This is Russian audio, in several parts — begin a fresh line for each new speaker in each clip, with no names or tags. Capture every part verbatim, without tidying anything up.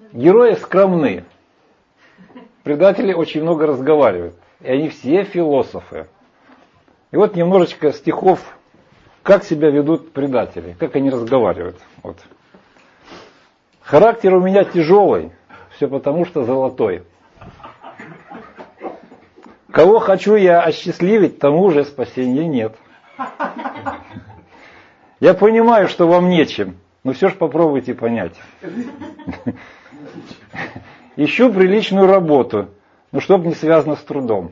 Герои скромны. Предатели очень много разговаривают. И они все философы. И вот немножечко стихов, как себя ведут предатели, как они разговаривают. Вот. Характер у меня тяжелый, все потому что золотой. Кого хочу я осчастливить, тому же спасения нет. Я понимаю, что вам нечем, но все же попробуйте понять. Ищу приличную работу, но чтобы не связано с трудом.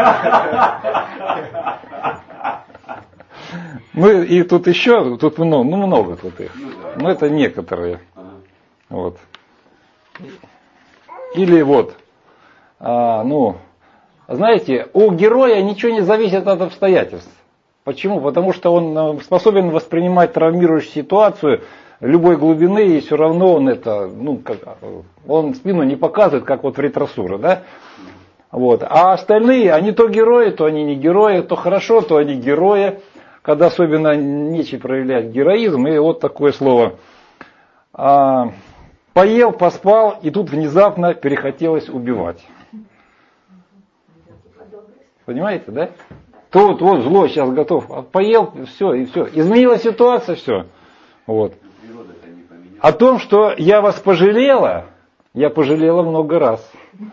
Ну и тут еще, тут много, ну много тут их. Но это некоторые. Вот. Или вот, а, ну, знаете, у героя ничего не зависит от обстоятельств. Почему? Потому что он способен воспринимать травмирующую ситуацию любой глубины, и все равно он это, ну, как, он спину не показывает, как вот в ретросура, да? Вот. А остальные, они то герои, то они не герои, то хорошо, то они герои, когда особенно нечего проявлять героизм, и вот такое слово. А, поел, поспал, и тут внезапно перехотелось убивать. Понимаете, да? Тут вот зло сейчас готов, поел, все, и все. Изменилась ситуация, все. Вот. О том, что я вас пожалела, я пожалела много раз.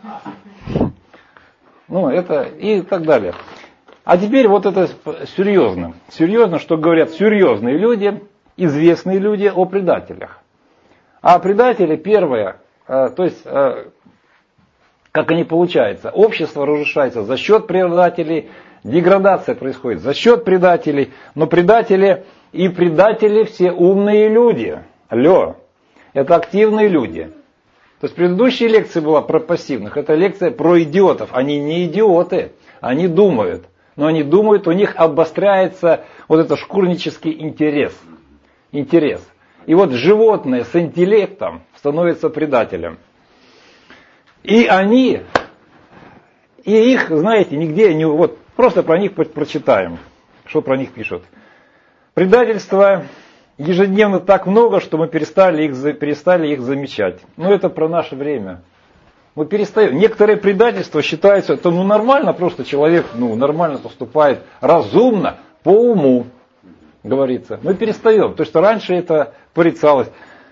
Ну, это и так далее. А теперь вот это серьезно. Серьезно, что говорят серьезные люди, известные люди о предателях. А предатели, первое, то есть, как они получаются, общество разрушается за счет предателей, деградация происходит за счет предателей, но предатели и предатели все умные люди. Алло, это активные люди. То есть предыдущая лекция была про пассивных, это лекция про идиотов. Они не идиоты, они думают. Но они думают, у них обостряется вот этот шкурнический интерес. Интерес. И вот животное с интеллектом становится предателем. И они, и их, знаете, нигде не... Вот просто про них прочитаем, что про них пишут. Предательства ежедневно так много, что мы перестали их, перестали их замечать. Но это про наше время. Мы перестаем. Некоторые предательства считаются, это ну нормально, просто человек ну, нормально поступает, разумно, по уму, говорится. Мы перестаем. То, что раньше это порицалось.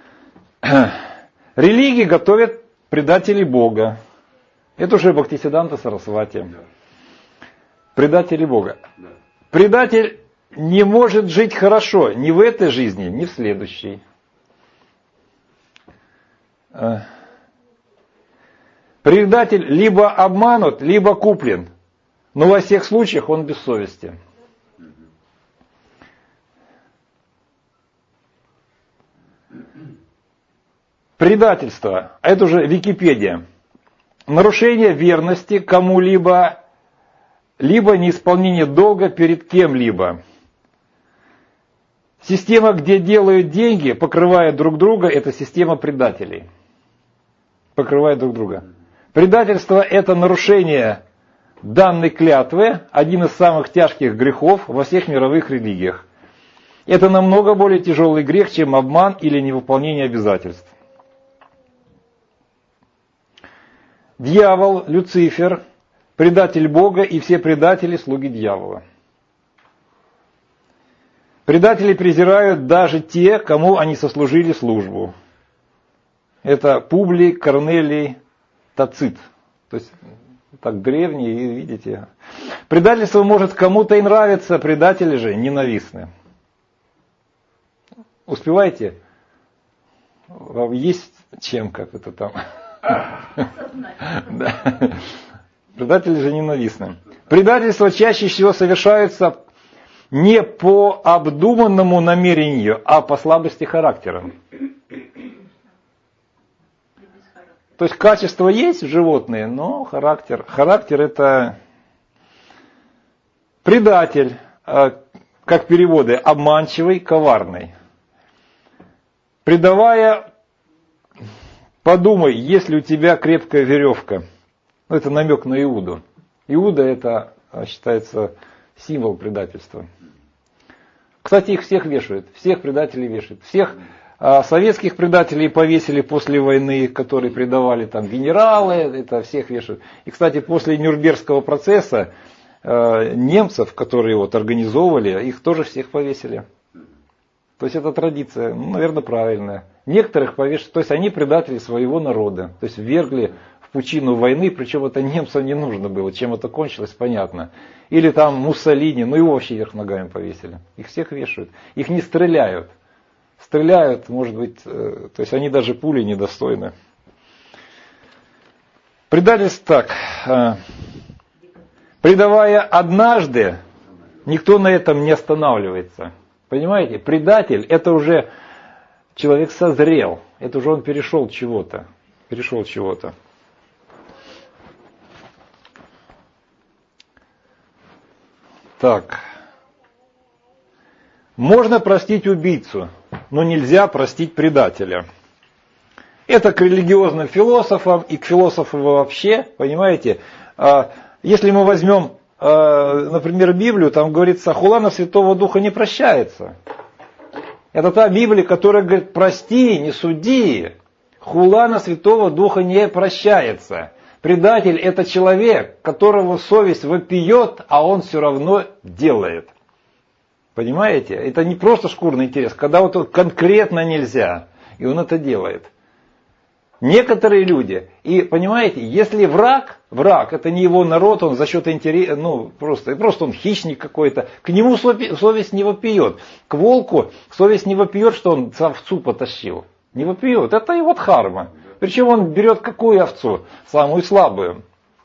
Религии готовят предателей Бога. Это уже Бхактисиданта Сарасвати. Предатели Бога. Предатель не может жить хорошо ни в этой жизни, ни в следующей. Предатель либо обманут, либо куплен. Но во всех случаях он бессовестен. Предательство. Это уже Википедия. Нарушение верности кому-либо, либо неисполнение долга перед кем-либо. Система, где делают деньги, покрывая друг друга, это система предателей. Покрывая друг друга. Предательство – это нарушение данной клятвы, один из самых тяжких грехов во всех мировых религиях. Это намного более тяжелый грех, чем обман или невыполнение обязательств. Дьявол, Люцифер, предатель Бога и все предатели – слуги дьявола. Предатели презирают даже те, кому они сослужили службу. Это Публий, Корнелий, Тацит. То есть так древние, видите. Предательство может кому-то и нравиться, предатели же ненавистны. Успеваете? Вам есть чем, как это там? Предатели же ненавистны. Предательства чаще всего совершаются не по обдуманному намерению, а по слабости характера. То есть качество есть в животные, но характер. Характер это предатель, как переводы, обманчивый, коварный. Предавая, подумай, есть ли у тебя крепкая веревка. Ну, это намек на Иуду. Иуда это считается символ предательства. Кстати, их всех вешают, всех предателей вешают, всех А советских предателей повесили после войны, которые предавали там генералы, это всех вешают. И, кстати, после Нюрнбергского процесса э, немцев, которые вот организовывали, их тоже всех повесили. То есть это традиция, ну, наверное, правильная. Некоторых повешали, то есть они предатели своего народа, то есть ввергли в пучину войны, причем это немцам не нужно было, чем это кончилось, понятно. Или там Муссолини, ну его вообще вверх ногами повесили. Их всех вешают, их не стреляют. Стреляют, может быть, э, то есть они даже пули недостойны. Предательство так. Э, предавая однажды, никто на этом не останавливается. Понимаете? Предатель, это уже человек созрел. Это уже он перешел чего-то. Перешел чего-то. Так. Можно простить убийцу, но нельзя простить предателя. Это к религиозным философам и к философам вообще, понимаете. Если мы возьмем, например, Библию, там говорится, хула на Святого Духа не прощается. Это та Библия, которая говорит, прости, не суди. Хула на Святого Духа не прощается. Предатель это человек, которого совесть вопиет, а он все равно делает. Понимаете? Это не просто шкурный интерес, когда вот конкретно нельзя, и он это делает. Некоторые люди, и понимаете, если враг, враг, это не его народ, он за счет интереса, ну просто, просто он хищник какой-то, к нему совесть не вопиет. К волку совесть не вопиет, что он овцу потащил. Не вопиет, это его дхарма. Причем он берет какую овцу? Самую слабую.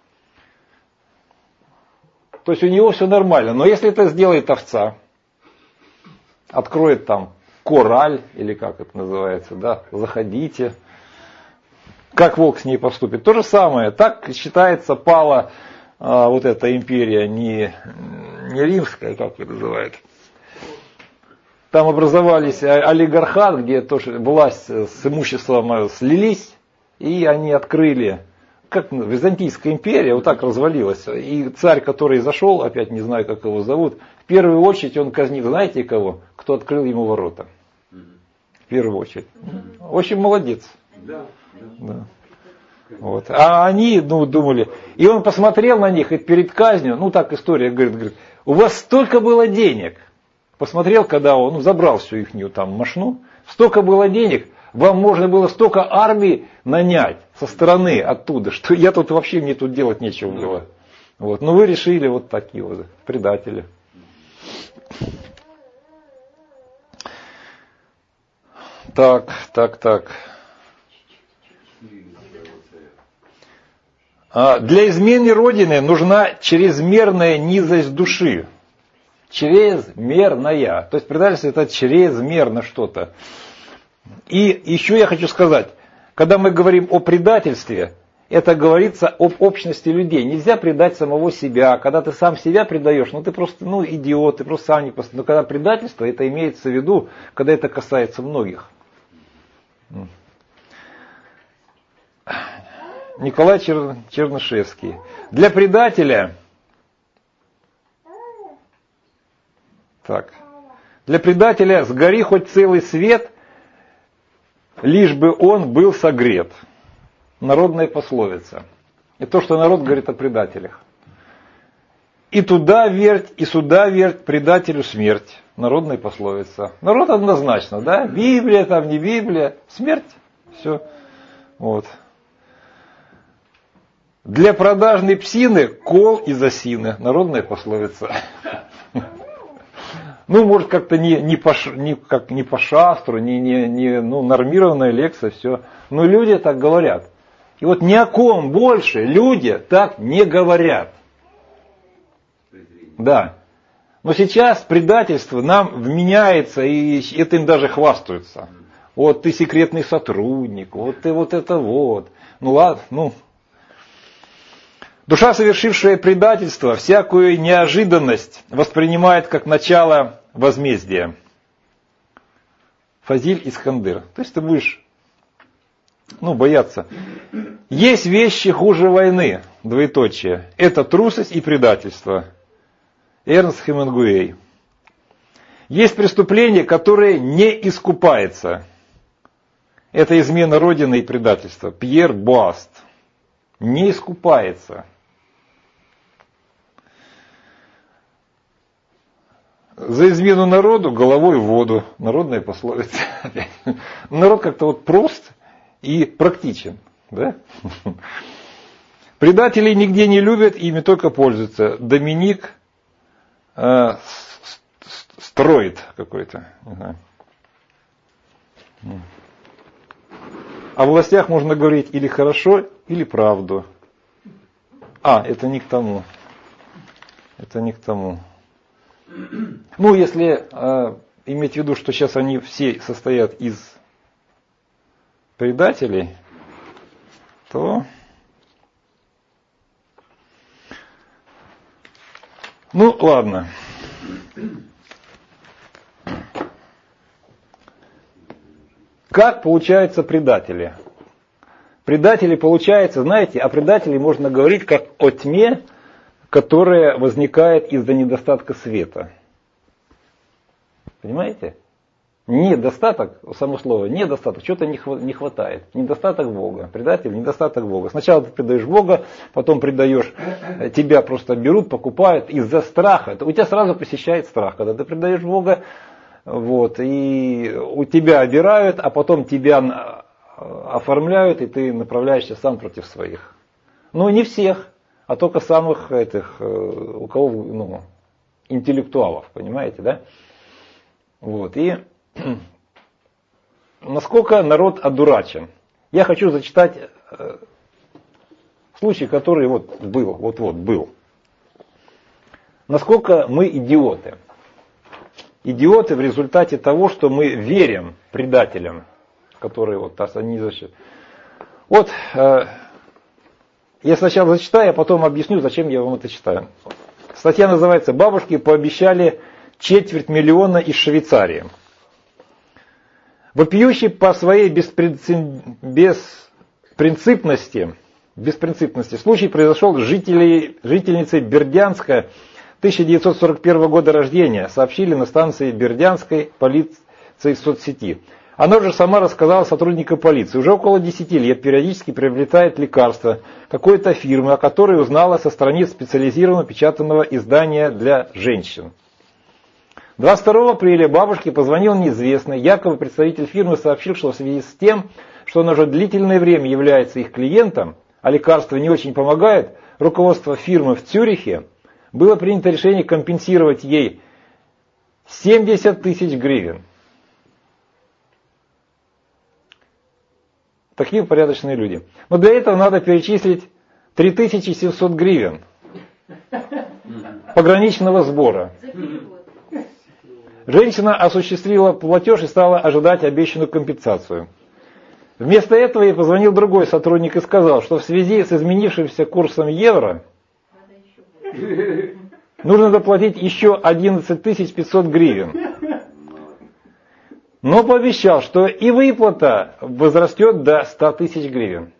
То есть у него все нормально. Но если это сделает овца, откроет там кораль, или как это называется, да, заходите. Как волк с ней поступит? То же самое. Так считается, пала а, вот эта империя, не, не римская, как это называют. Там образовались олигархат, где тоже власть с имуществом слились, и они открыли, как Византийская империя, вот так развалилась. И царь, который зашел, опять не знаю, как его зовут, в первую очередь он казнит, знаете кого? Кто открыл ему ворота. В первую очередь. Очень молодец. Да. Да. Вот. А они, ну, думали, и он посмотрел на них, и перед казнью, ну так история говорит, говорит, у вас столько было денег. Посмотрел, когда он ну, забрал всю ихнюю там мошну, столько было денег, вам можно было столько армий нанять со стороны оттуда, что я тут вообще, мне тут делать нечего было. Вот. Но вы решили вот такие вот предатели. Так, так, так. Для измены Родины нужна чрезмерная низость души. Чрезмерная. То есть предательство это чрезмерно что-то. И еще я хочу сказать, когда мы говорим о предательстве, это говорится об общности людей. Нельзя предать самого себя. Когда ты сам себя предаешь, ну ты просто ну, идиот, ты просто сам не просто. Но когда предательство, это имеется в виду, когда это касается многих. Николай Чер... Чернышевский. Для предателя, так, для предателя сгори хоть целый свет, лишь бы он был согрет. Народная пословица. И то, что народ говорит о предателях. И туда верть, и сюда верть, предателю смерть. Народная пословица. Народ однозначно, да? Библия, там не Библия, смерть. Все. Вот. Для продажной псины кол из осины. Народная пословица. Ну, может, как-то не, не, по, не, как, не по шастру, не, не, не ну, нормированная лекция, все. Но люди так говорят. И вот ни о ком больше люди так не говорят. Да. Но сейчас предательство нам вменяется, и этим даже хвастаются. Вот ты секретный сотрудник, вот ты вот это вот. Ну ладно, ну. Душа, совершившая предательство, всякую неожиданность воспринимает как начало возмездия. Фазиль Искандер. То есть ты будешь ну, бояться. Есть вещи хуже войны, двоеточие. Это трусость и предательство. Эрнст Хемингуэй. Есть преступление, которое не искупается. Это измена Родины и предательство. Пьер Буаст не искупается. За измену народу головой в воду. Народная пословица. Народ как-то вот прост и практичен. Да? Предателей нигде не любят, ими только пользуются. Доминик э, строит какой-то. Не знаю. О властях можно говорить или хорошо, или правду. А, это не к тому. Это не к тому. Ну, если э, иметь в виду, что сейчас они все состоят из предателей, то... Ну, ладно. Как получаются предатели? Предатели получаются, знаете, о предателе можно говорить как о тьме, которая возникает из-за недостатка света. Понимаете? Недостаток, само слово, недостаток, чего-то не хватает. Недостаток Бога. Предатель, недостаток Бога. Сначала ты предаешь Бога, потом предаешь, тебя просто берут, покупают из-за страха. У тебя сразу посещает страх, когда ты предаешь Бога, вот, и у тебя обирают, а потом тебя оформляют, и ты направляешься сам против своих. Ну, не всех, а только самых этих, у кого, ну, интеллектуалов, понимаете, да? Вот, и насколько народ одурачен. Я хочу зачитать э, случай, который вот был, вот-вот был. Насколько мы идиоты. Идиоты в результате того, что мы верим предателям, которые вот они защищают. Вот, э, я сначала зачитаю, а потом объясню, зачем я вам это читаю. Статья называется «Бабушки пообещали четверть миллиона из Швейцарии». Вопиющий по своей беспринципности, беспринципности случай произошел с жителей, жительницей Бердянска тысяча девятьсот сорок первого года рождения, сообщили на станции Бердянской полиции в соцсети. Она же сама рассказала сотрудникам полиции. Уже около десяти лет периодически приобретает лекарства какой-то фирмы, о которой узнала со страниц специализированного печатанного издания для женщин. двадцать второго апреля бабушке позвонил неизвестный, якобы представитель фирмы сообщил, что в связи с тем, что он уже длительное время является их клиентом, а лекарства не очень помогают, руководство фирмы в Цюрихе было принято решение компенсировать ей семьдесят тысяч гривен. Такие порядочные люди. Но для этого надо перечислить три тысячи семьсот гривен пограничного сбора. Женщина осуществила платеж и стала ожидать обещанную компенсацию. Вместо этого ей позвонил другой сотрудник и сказал, что в связи с изменившимся курсом евро нужно заплатить еще одиннадцать тысяч пятьсот гривен. Но пообещал, что и выплата возрастет до ста тысяч гривен.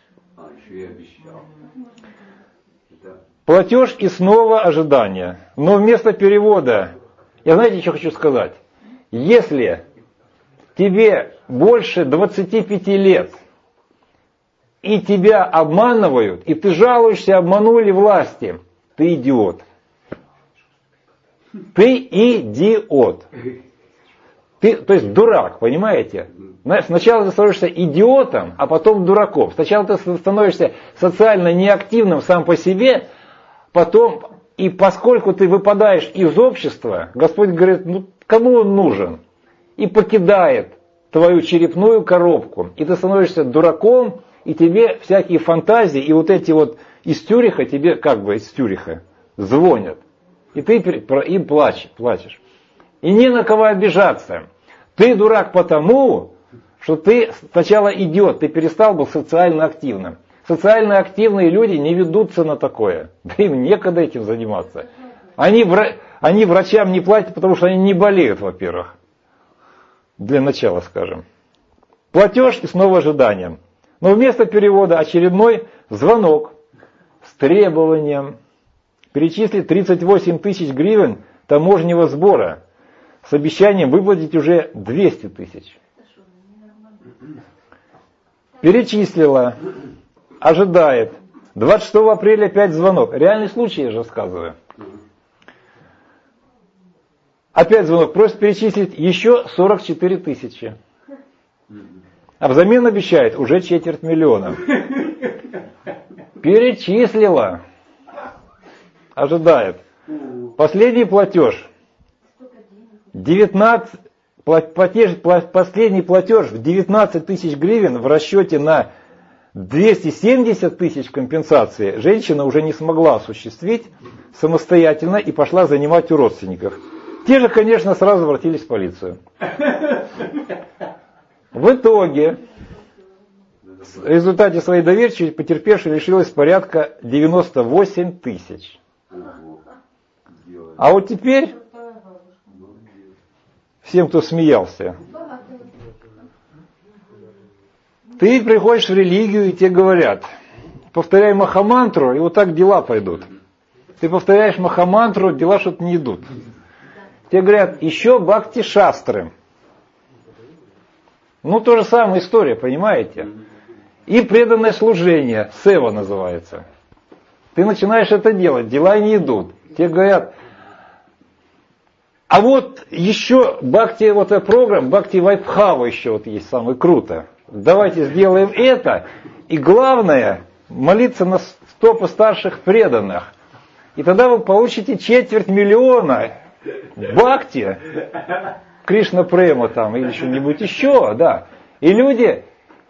Платеж и снова ожидание. Но вместо перевода, я знаете, что хочу сказать? Если тебе больше двадцати пяти лет, и тебя обманывают, и ты жалуешься, обманули власти, ты идиот. Ты идиот. Ты, то есть дурак, понимаете? Сначала ты становишься идиотом, а потом дураком. Сначала ты становишься социально неактивным сам по себе, потом, и поскольку ты выпадаешь из общества, Господь говорит, ну кому он нужен? И покидает твою черепную коробку. И ты становишься дураком, и тебе всякие фантазии, и вот эти вот из Цюриха, тебе как бы из Цюриха звонят. И ты им плачешь, плачешь. И не на кого обижаться. Ты дурак потому, что ты сначала идиот, ты перестал быть социально активным. Социально активные люди не ведутся на такое. Да им некогда этим заниматься. Они, вра... они врачам не платят, потому что они не болеют, во-первых. Для начала, скажем. Платеж и снова ожидание. Но вместо перевода очередной звонок с требованием перечислить тридцать восемь тысяч гривен таможенного сбора с обещанием выплатить уже двести тысяч. перечислила, ожидает. двадцать шестого апреля опять звонок. Реальный случай, я же рассказываю. Опять звонок, просит перечислить еще сорок четыре тысячи. А взамен обещает уже четверть миллиона. Перечислила. Ожидает. Последний платеж. девятнадцать, платеж, последний платеж в девятнадцать тысяч гривен в расчете на двести семьдесят тысяч компенсации женщина уже не смогла осуществить самостоятельно и пошла занимать у родственников. Те же, конечно, сразу обратились в полицию. В итоге, в результате своей доверчивости потерпевшая лишилась порядка девяносто восемь тысяч. А вот теперь, всем, кто смеялся, ты приходишь в религию, и тебе говорят, повторяй махамантру, и вот так дела пойдут. Ты повторяешь махамантру, дела что-то не идут. Тебе говорят, еще бхакти-шастры. Ну, то же самая история, понимаете? И преданное служение, сева называется. Ты начинаешь это делать, дела не идут. Тебе говорят, а вот еще бхакти, вот эта программа, бхакти вайбхава еще вот есть, самое круто. Давайте сделаем это. И главное, молиться на стопы старших преданных. И тогда вы получите четверть миллиона бхакти, Кришна Према там или что-нибудь еще, да. И люди,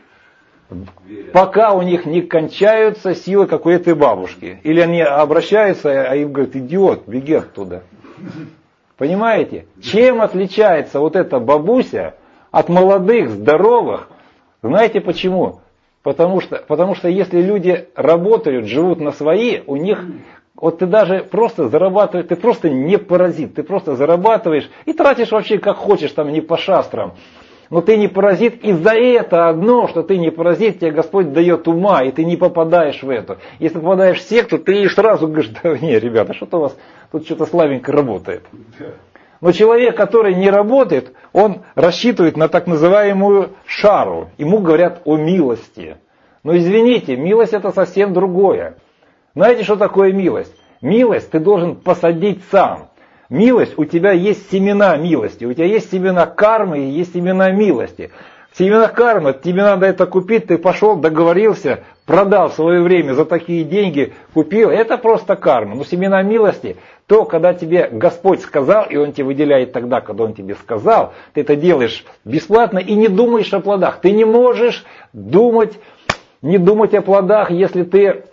пока у них не кончаются силы какой-то бабушки. Или они обращаются, а им говорят, идиот, беги оттуда. Понимаете? Чем отличается вот эта бабуся от молодых, здоровых? Знаете почему? Потому что, потому что если люди работают, живут на свои, у них, вот ты даже просто зарабатываешь, ты просто не паразит, ты просто зарабатываешь и тратишь вообще как хочешь, там не по шастрам. Но ты не паразит, и за это одно, что ты не паразит, тебе Господь дает ума, и ты не попадаешь в это. Если попадаешь в секту, ты сразу говоришь, да не, ребята, что-то у вас тут что-то слабенько работает. Но человек, который не работает, он рассчитывает на так называемую шару. Ему говорят о милости. Но извините, милость это совсем другое. Знаете, что такое милость? Милость ты должен посадить сам. Милость, у тебя есть семена милости, у тебя есть семена кармы и есть семена милости. В семенах кармы тебе надо это купить, ты пошел, договорился, продал в свое время за такие деньги, купил. Это просто карма. Но семена милости, то, когда тебе Господь сказал, и Он тебе выделяет тогда, когда Он тебе сказал, ты это делаешь бесплатно и не думаешь о плодах. Ты не можешь думать, не думать о плодах, если ты...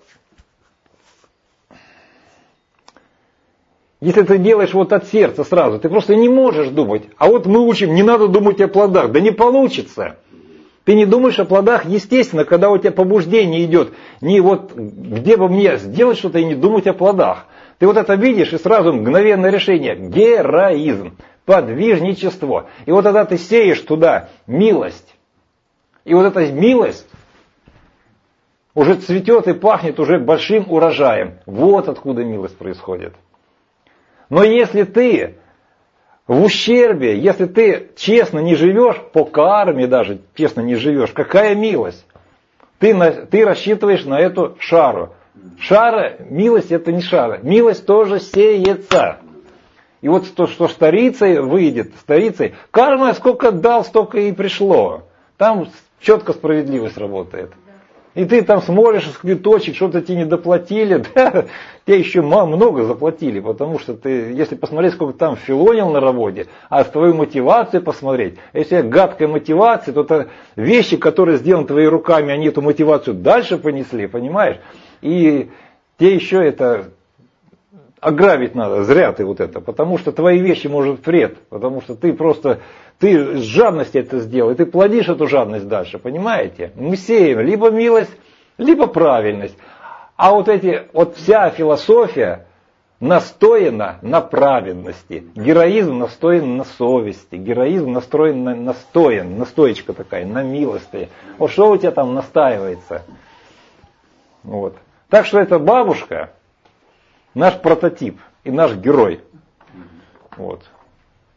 Если ты делаешь вот от сердца сразу, ты просто не можешь думать. А вот мы учим, не надо думать о плодах. Да не получится. Ты не думаешь о плодах, естественно, когда у тебя побуждение идет. Не вот, где бы мне сделать что-то и не думать о плодах. Ты вот это видишь и сразу мгновенное решение. Героизм, подвижничество. И вот тогда ты сеешь туда милость. И вот эта милость уже цветет и пахнет уже большим урожаем. Вот откуда милость происходит. Но если ты в ущербе, если ты честно не живешь, по карме даже честно не живешь, какая милость? Ты, на, ты рассчитываешь на эту шару. Шара, милость это не шара. Милость тоже сеется. И вот то, что старицей выйдет, старицей, карма сколько дал, столько и пришло. Там четко справедливость работает. И ты там смотришь, цветочек, что-то тебе не доплатили, да, тебе еще много заплатили, потому что ты, если посмотреть, сколько там филонил на работе, а с твоей мотивацией посмотреть, если гадкая мотивация, то это вещи, которые сделаны твоими руками, они эту мотивацию дальше понесли, понимаешь? И тебе еще это ограбить надо, зря ты вот это, потому что твои вещи может вред, потому что ты просто... Ты с жадности это сделал, и ты плодишь эту жадность дальше, понимаете? Мы сеем либо милость, либо правильность. А вот эти, вот вся философия настояна на праведности. Героизм настоен на совести, героизм настроен на, настоен, настоечка такая, на милости. Вот что у тебя там настаивается? Вот. Так что эта бабушка, наш прототип и наш герой. Вот.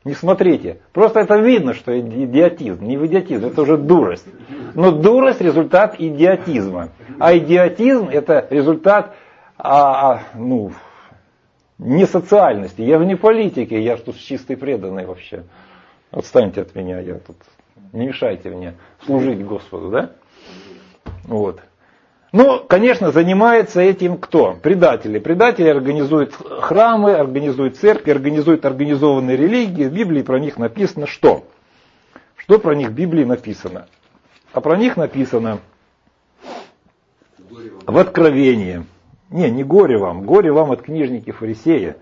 Не смотрите. Просто это видно, что идиотизм. Не идиотизм, это уже дурость. Но дурость – результат идиотизма. А идиотизм – это результат а, а, ну, не социальности. Я же не политики, я же тут чистый преданный вообще. Отстаньте от меня, я тут. Не мешайте мне служить Господу, да? Вот. Ну, конечно, занимается этим кто? Предатели. Предатели организуют храмы, организуют церкви, организуют организованные религии. В Библии про них написано что? Что про них в Библии написано? А про них написано в Откровении. Не, не горе вам. Горе вам от книжники фарисея.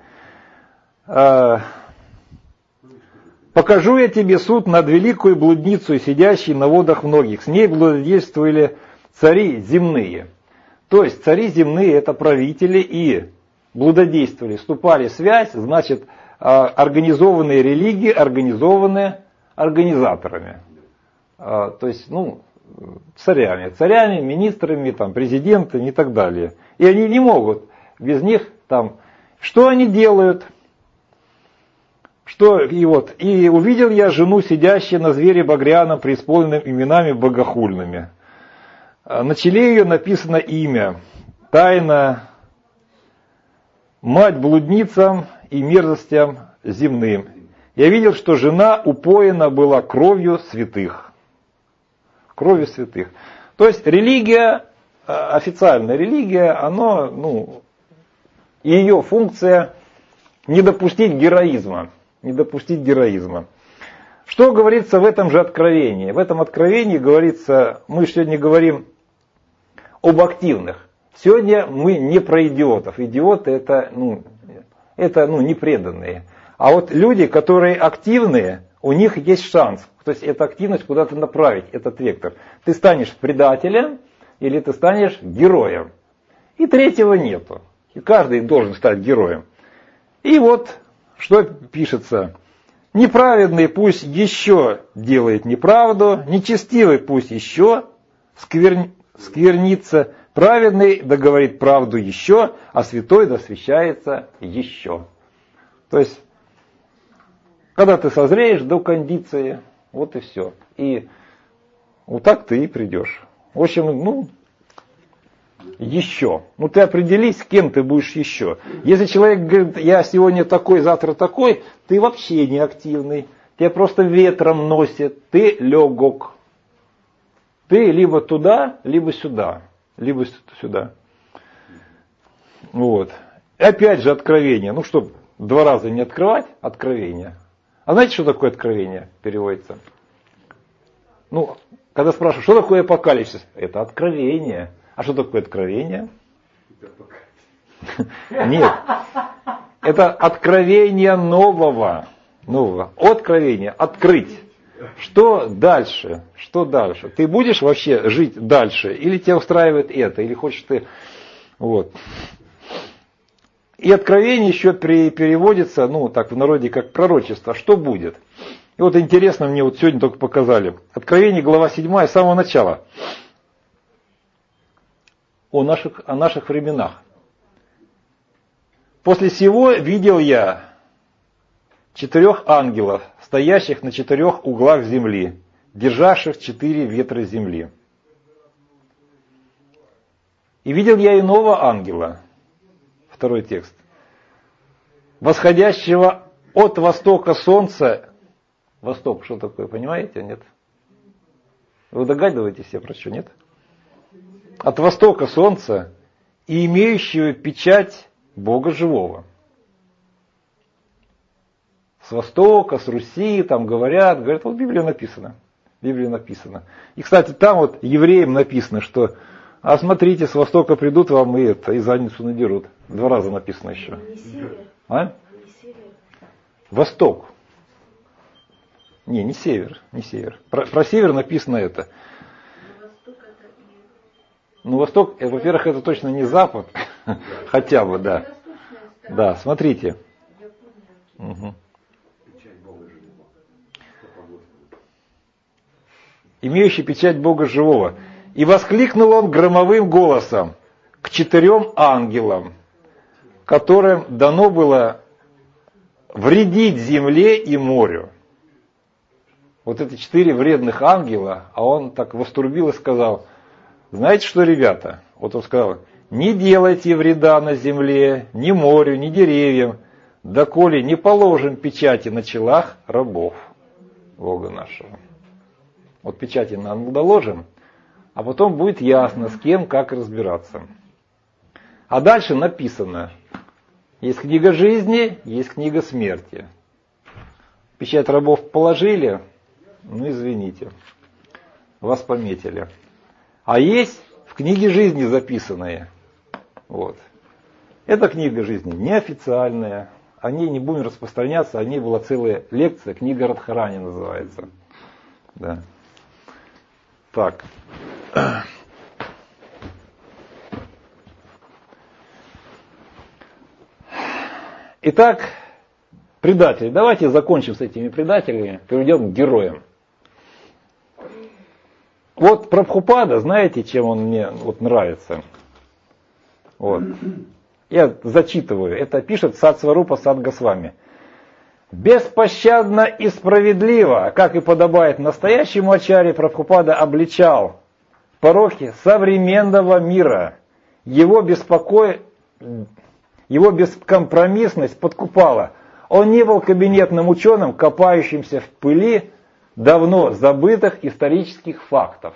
«Покажу я тебе суд над великую блудницей, сидящей на водах многих. С ней блудодействовали цари земные». То есть цари земные – это правители и блудодействовали, вступали в связь, значит, организованные религии, организованные организаторами. То есть, ну, царями, царями, министрами, там, президентами и так далее. И они не могут без них там. Что они делают? Что, и вот, и увидел я жену, сидящую на звере багряном, преисполненным именами богохульными. На челе ее написано имя, тайна, мать блудницам и мерзостям земным. Я видел, что жена упоена была кровью святых. Кровью святых. То есть религия, официальная религия, она, ну, ее функция не допустить героизма. Не допустить героизма. Что говорится в этом же откровении? В этом откровении говорится, мы сегодня говорим об активных. Сегодня мы не про идиотов. Идиоты это, ну, это ну, не преданные. А вот люди, которые активные, у них есть шанс. То есть эту активность куда-то направить, этот вектор. Ты станешь предателем или ты станешь героем. И третьего нету. И каждый должен стать героем. И вот что пишется. Неправедный пусть еще делает неправду, нечестивый пусть еще сквер... сквернится, праведный да говорит правду еще, а святой да освящается еще. То есть, когда ты созреешь до кондиции, вот и все. И вот так ты и придешь. В общем, ну, еще. Ну ты определись, с кем ты будешь еще. Если человек говорит, я сегодня такой, завтра такой, ты вообще не активный. Тебя просто ветром носит, ты легок. Ты либо туда, либо сюда. Либо сюда. Вот. И опять же откровение. Ну, чтобы два раза не открывать, откровение. А знаете, что такое откровение переводится? Ну, когда спрашивают, что такое апокалипсис? Это откровение. А что такое откровение? Нет. Это откровение нового. Нового. Откровение. Открыть. Что дальше? Что дальше? Ты будешь вообще жить дальше? Или тебя устраивает это? Или хочешь ты... Вот. И откровение еще при, переводится, ну, так в народе, как пророчество. Что будет? И вот интересно, мне вот сегодня только показали. Откровение, глава седьмая, с самого начала. О наших, о наших временах. После сего видел я четырех ангелов, стоящих на четырех углах земли, державших четыре ветра земли. И видел я иного ангела, второй текст, восходящего от востока солнца. Восток, что такое, понимаете, нет? Вы догадываетесь, я про что, нет? От востока солнца и имеющего печать Бога живого. С востока, с Руси, там говорят, говорят, вот в Библии написано. В Библии написано. И, кстати, там вот евреям написано, что, а смотрите, с востока придут вам и это, и задницу надерут. Два раза написано еще.
Не север.
А?
Не север.
Восток. Не, не север, не север. Про, про север написано это. Ну, восток, во-первых, это точно не запад, хотя бы, да. Да, смотрите. Угу. Имеющий печать Бога живого. И воскликнул он громовым голосом к четырем ангелам, которым дано было вредить земле и морю. Вот эти четыре вредных ангела, а он так вострубил и сказал, знаете что, ребята, вот он сказал, не делайте вреда на земле, ни морю, ни деревьям, доколе не положим печати на челах рабов Бога нашего. Вот печати нам доложим, а потом будет ясно, с кем, как разбираться. А дальше написано, есть книга жизни, есть книга смерти. Печать рабов положили, ну извините, вас пометили. А есть в книге жизни записанные. Вот. Эта книга жизни неофициальная, о ней не будем распространяться, о ней была целая лекция, книга Радхарани называется. Да. Так. Итак, предатели. Давайте закончим с этими предателями, перейдем к героям. Вот Прабхупада, знаете, чем он мне вот нравится? Вот. Я зачитываю. Это пишет Сатсварупа Садгосвами. Беспощадно и справедливо, как и подобает настоящему ачарье, Прабхупада обличал пороки современного мира. Его беспокой, его бескомпромиссность подкупала. Он не был кабинетным ученым, копающимся в пыли давно забытых исторических фактов.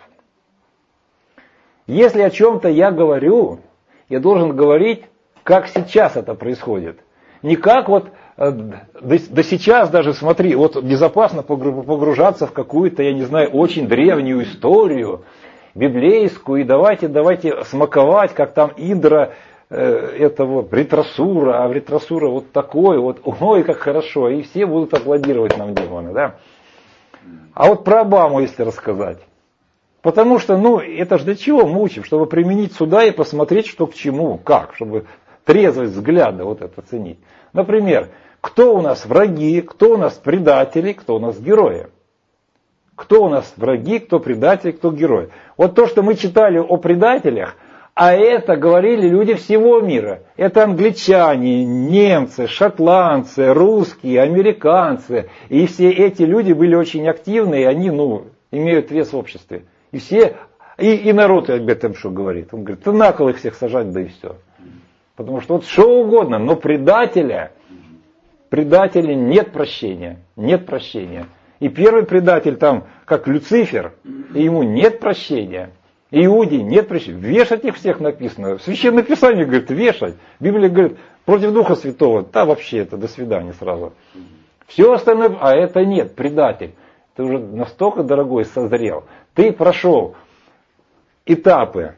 Если о чем-то я говорю, я должен говорить, как сейчас это происходит. Не как вот до, до сейчас даже, смотри, вот безопасно погружаться в какую-то, я не знаю, очень древнюю историю, библейскую, и давайте, давайте смаковать, как там Индра, э, этого Вритрасура, а Вритрасура вот такой, вот, ой, как хорошо, и все будут аплодировать нам, демоны, да. А вот про Обаму, если рассказать. Потому что, ну, это же для чего мы учим? Чтобы применить сюда и посмотреть, что к чему, как, чтобы трезвость взгляда вот это ценить. Например, кто у нас враги, кто у нас предатели, кто у нас герои. Кто у нас враги, кто предатели, кто герои. Вот то, что мы читали о предателях, а это говорили люди всего мира. Это англичане, немцы, шотландцы, русские, американцы. И все эти люди были очень активны, и они, ну, имеют вес в обществе. И все, и, и народ об этом что говорит. Он говорит, ты на кол их всех сажать, да и все. Потому что вот что угодно, но предателя, предателя нет прощения. Нет прощения. И первый предатель там, как Люцифер, и ему нет прощения. Иуде нет прощения. Вешать их всех написано. Священное Писание говорит, вешать. Библия говорит, против Духа Святого, да вообще это до свидания сразу. Все остальное, а это нет, предатель. Ты уже настолько, дорогой, созрел. Ты прошел этапы.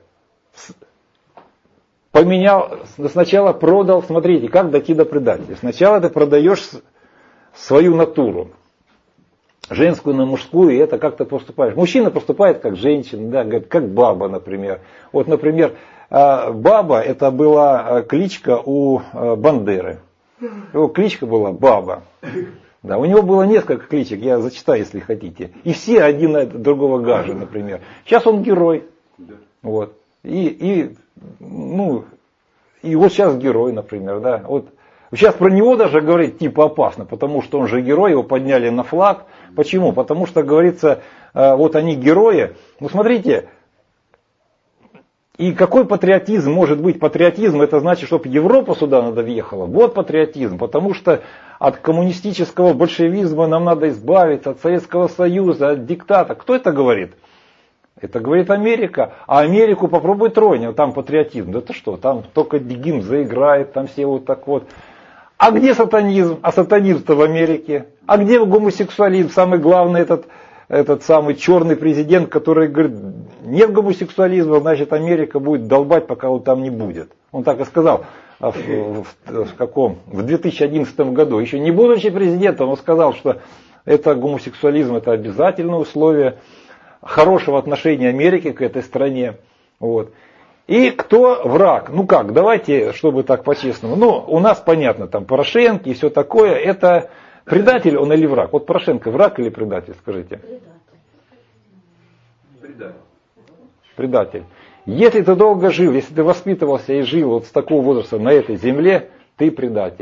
Поменял, сначала продал, смотрите, как дойти до предателя. Сначала ты продаешь свою натуру. Женскую на мужскую, и это как-то поступаешь. Мужчина поступает как женщина, да, говорит, как баба, например. Вот, например, баба, это была кличка у Бандеры. Его кличка была Баба. Да, у него было несколько кличек, я зачитаю, если хотите. И все один от другого гажа, например. Сейчас он герой. Вот. И, и, ну, и вот сейчас герой, например, да. Вот. Сейчас про него даже говорить типа опасно, потому что он же герой, его подняли на флаг. Почему? Потому что, говорится, вот они герои. Ну, смотрите, и какой патриотизм может быть? Патриотизм, это значит, чтобы Европа сюда надо въехала. Вот патриотизм, потому что от коммунистического большевизма нам надо избавиться, от Советского Союза, от диктата. Кто это говорит? Это говорит Америка. А Америку попробуй тронь, там патриотизм. Да это что, там только гимн заиграет, там все вот так вот. А где сатанизм? А сатанизм-то в Америке. А где гомосексуализм? Самый главный этот, этот самый черный президент, который говорит, нет гомосексуализма, значит Америка будет долбать, пока он там не будет. Он так и сказал в, в, в каком? В две тысячи одиннадцатом году. Еще не будучи президентом, он сказал, что это гомосексуализм, это обязательное условие хорошего отношения Америки к этой стране. Вот. И кто враг? Ну как, давайте, чтобы так по-честному. Ну, у нас понятно, там Порошенко и все такое. Это предатель он или враг? Вот Порошенко враг или предатель, скажите? Предатель. Предатель. Если ты долго жил, если ты воспитывался и жил вот с такого возраста на этой земле, ты предатель.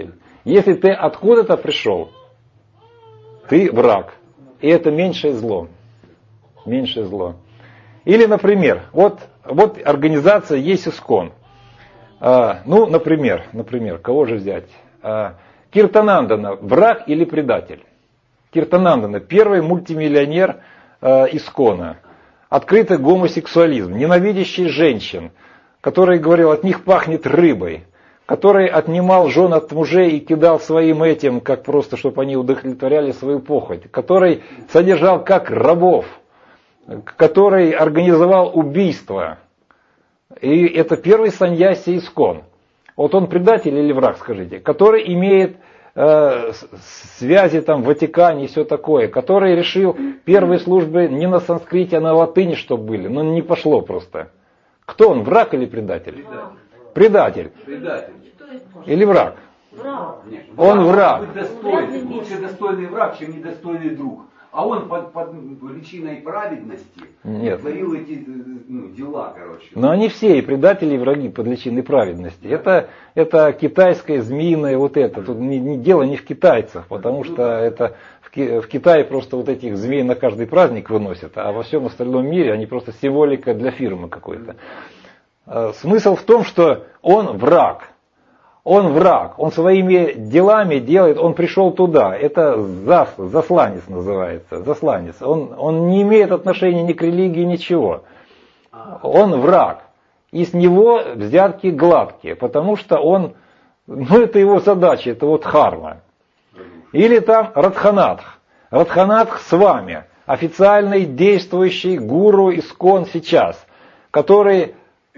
Если ты откуда-то пришел, ты враг. И это меньшее зло. Меньшее зло. Или, например, вот, вот организация есть ИСККОН. А, ну, например, например, кого же взять? А, Киртанандана, враг или предатель? Киртанандана, первый мультимиллионер а, ИСККОНа. Открытый гомосексуализм, ненавидящий женщин, который говорил, от них пахнет рыбой, который отнимал жен от мужей и кидал своим этим, как просто, чтобы они удовлетворяли свою похоть, который содержал как рабов, который организовал убийство. И это первый саньяси ИСККОН. Вот он предатель или враг, скажите, который имеет э, связи там в Ватикане и все такое, который решил первые службы не на санскрите, а на латыни, чтобы были, но не пошло просто. Кто он, враг или предатель? Предатель. Предатель. Или враг?
Враг.
Нет,
Он враг.
Быть достойный, лучше достойный враг, чем недостойный друг. А он под, под личиной праведности
Нет.
творил эти ну, дела, короче.
Но они все, и предатели, и враги под личиной праведности. Это, это китайское змеиное вот это. Тут не, не, дело не в китайцах, потому что это в, Ки, в Китае просто вот этих змей на каждый праздник выносят, а во всем остальном мире они просто символика для фирмы какой-то. Смысл в том, что он враг. Он враг, он своими делами делает, он пришел туда, это зас, засланец называется, засланец. Он, он не имеет отношения ни к религии, ничего. Он враг. И с него взятки гладкие, потому что он, ну это его задача, это вот дхарма. Или там Радханатх. Радханатх с вами, официальный действующий гуру ИСККОН сейчас, который...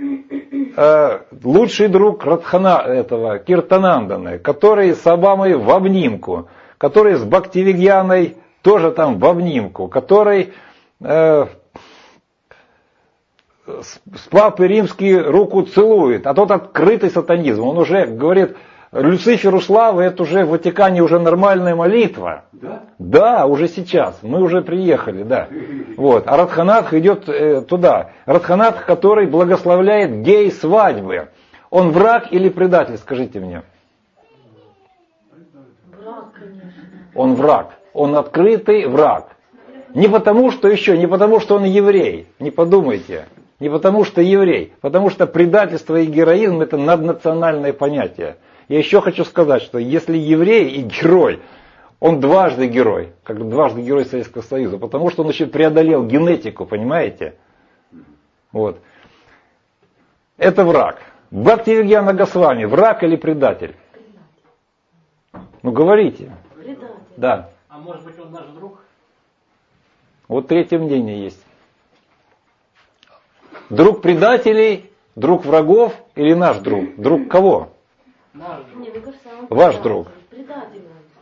лучший друг Радхана этого Киртананданы, который с Обамой в обнимку, который с Бхактивигьяной тоже там в обнимку, который э, с, с Папой Римский руку целует, а тот открытый сатанизм. Он уже говорит, Люциферу славы, это уже в Ватикане уже нормальная молитва.
Да?
Да, уже сейчас. Мы уже приехали, да. Вот. А Радханатх идет э, туда. Радханатх, который благословляет гей-свадьбы. Он враг или предатель, скажите мне?
Враг, конечно.
Он враг. Он открытый враг. Не потому, что еще, не потому, что он еврей. Не подумайте. Не потому, что еврей. Потому что предательство и героизм это наднациональное понятие. Я еще хочу сказать, что если еврей и герой, он дважды герой, как дважды герой Советского Союза, потому что он еще преодолел генетику, понимаете? Вот. Это враг. Бхактивигьяна Госвами, враг или предатель? Ну говорите.
Предатель.
Да.
А может быть он наш друг?
Вот третье мнение есть. Друг предателей, друг врагов или наш друг? Друг кого?
Наш друг.
Не, мне кажется, он
Ваш
предатель.
друг.
Предатель.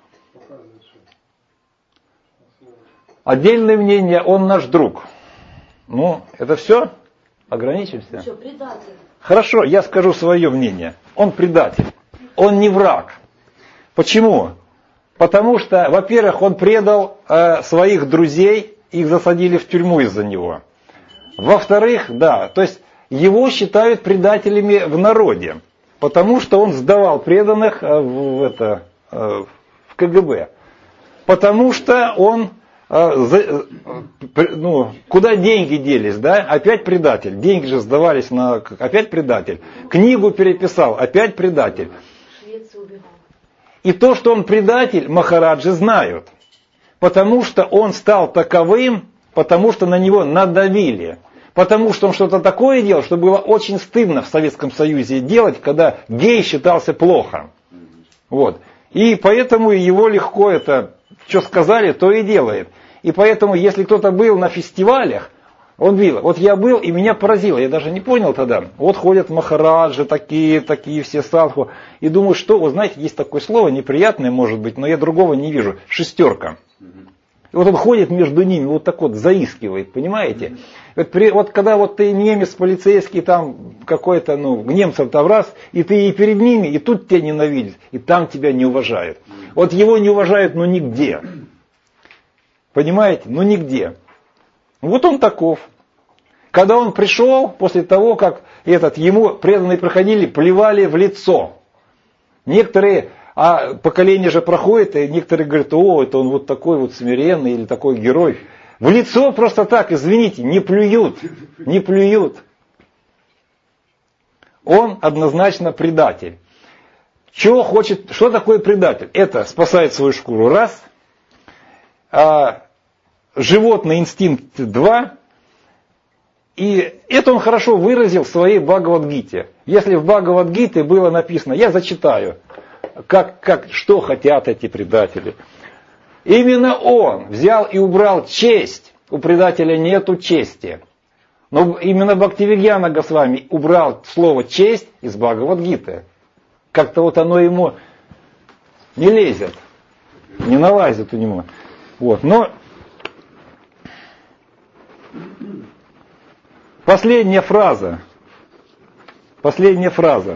Отдельное мнение, он наш друг. Ну, это все? Ограничимся?
Что, предатель?
Хорошо, я скажу свое мнение. Он предатель. Он не враг. Почему? Потому что, во-первых, он предал э, своих друзей, их засадили в тюрьму из-за него. Во-вторых, да, то есть его считают предателями в народе, потому что он сдавал преданных э, в, это, э, в КГБ. Потому что он, э, за, э, ну, куда деньги делись, да, опять предатель. Деньги же сдавались на, опять предатель. Книгу переписал, опять предатель.
В Швецию убегал.
И то, что он предатель, махараджи знают. Потому что он стал таковым, потому что на него надавили. Потому что он что-то такое делал, что было очень стыдно в Советском Союзе делать, когда гей считался плохо. Вот. И поэтому его легко это, что сказали, то и делает. И поэтому, если кто-то был на фестивалях, он видел, вот я был, и меня поразило, я даже не понял тогда. Вот ходят махараджи, такие, такие все садху. И думаю, что, вы знаете, есть такое слово, неприятное может быть, но я другого не вижу. Шестерка. И вот он ходит между ними, вот так вот заискивает, понимаете? Вот, при, вот когда вот ты немец полицейский, там какой-то, ну, немцев там раз, и ты и перед ними, и тут тебя ненавидят, и там тебя не уважают. Вот его не уважают, но нигде. Понимаете? Ну нигде. Вот он таков. Когда он пришел, после того, как этот, ему преданные проходили, плевали в лицо. Некоторые А поколение же проходит, и некоторые говорят, о, это он вот такой вот смиренный или такой герой. В лицо просто так, извините, не плюют, не плюют. Он однозначно предатель. Чего хочет, что такое предатель? Это спасает свою шкуру, раз. А животный инстинкт, два. И это он хорошо выразил в своей Бхагавад-гите. Если в Бхагавад-гите было написано, я зачитаю, как, как, что хотят эти предатели. Именно он взял и убрал честь. У предателя нету чести. Но именно Бхактивигьяна Госвами убрал слово честь из Бхагавад-гиты. Как-то вот оно ему не лезет, не налазит у него. Вот. Но последняя фраза. Последняя фраза.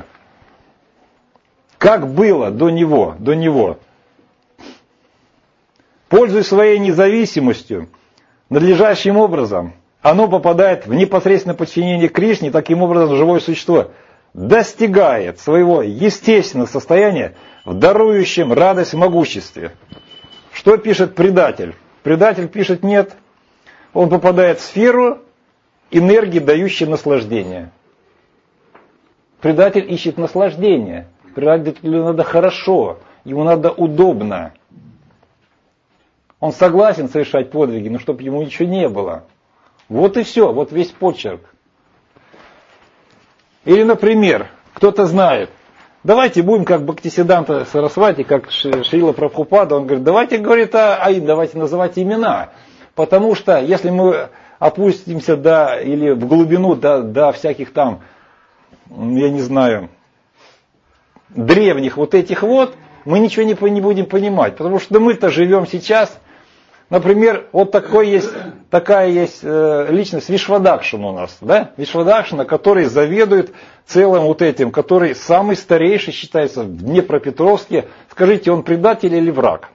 Как было до него, до него. Пользуясь своей независимостью, надлежащим образом, оно попадает в непосредственное подчинение Кришне, таким образом живое существо достигает своего естественного состояния в дарующем радость в могуществе. Что пишет предатель? Предатель пишет нет. Он попадает в сферу энергии, дающей наслаждение. Предатель ищет наслаждение. Предателю надо хорошо, ему надо удобно. Он согласен совершать подвиги, но чтобы ему ничего не было. Вот и все, вот весь почерк. Или, например, кто-то знает, давайте будем как Бхактисиддханта Сарасвати, как Шрила Прабхупада, он говорит, давайте, говорит, а, а давайте называть имена. Потому что если мы опустимся до, или в глубину до, до всяких там, я не знаю, древних вот этих вот, мы ничего не, не будем понимать. Потому что мы-то живем сейчас, например, вот такой есть, такая есть э, личность Вишвадакшина у нас, да? Вишвадакшина, который заведует целым вот этим, который самый старейший считается в Днепропетровске. Скажите, он предатель или враг?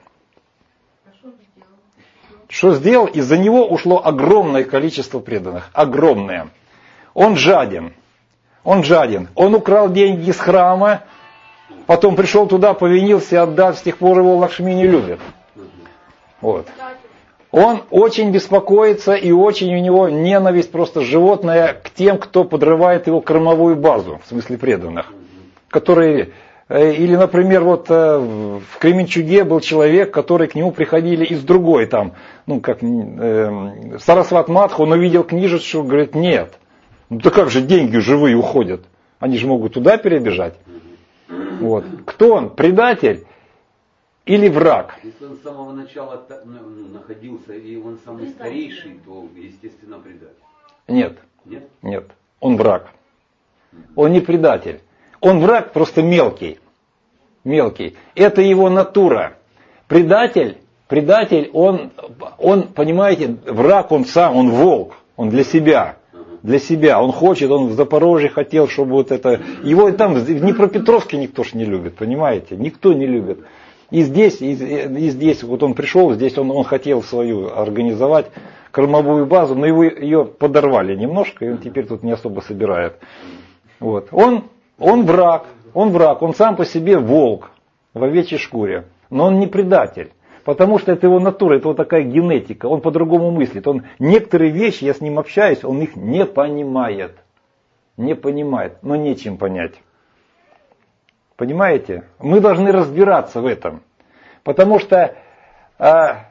Что сделал? Из-за него ушло огромное количество преданных. Огромное. Он жаден. Он жаден. Он украл деньги из храма, потом пришел туда, повинился, отдал, с тех пор его Лакшми не любит. Вот. Он очень беспокоится и очень у него ненависть просто животная к тем, кто подрывает его кормовую базу, в смысле преданных. Которые, или, например, вот в Кременчуге был человек, который к нему приходили из другой, там, ну как, э, Сарасват Мадху, он увидел книжечку, говорит, нет, ну да как же деньги живые уходят, они же могут туда перебежать. Вот. Кто он, предатель или враг?
Если он с самого начала находился и он самый старейший, то, естественно, предатель.
Нет.
Нет?
Нет. Он враг. Он не предатель. Он враг просто мелкий. Мелкий. Это его натура. Предатель, предатель, он, он, понимаете, враг он сам, он волк. Он для себя. Для себя. Он хочет, он в Запорожье хотел, чтобы вот это... Его там в Днепропетровске никто ж не любит, понимаете? Никто не любит. И здесь, и, и здесь, вот он пришел, здесь он, он хотел свою организовать кормовую базу, но его, ее подорвали немножко, и он теперь тут не особо собирает. Вот. Он, он враг, он враг, он сам по себе волк в овечьей шкуре, но он не предатель. Потому что это его натура, это вот такая генетика, он по-другому мыслит. Он некоторые вещи, я с ним общаюсь, он их не понимает. Не понимает, но нечем понять. Понимаете? Мы должны разбираться в этом. Потому что, а,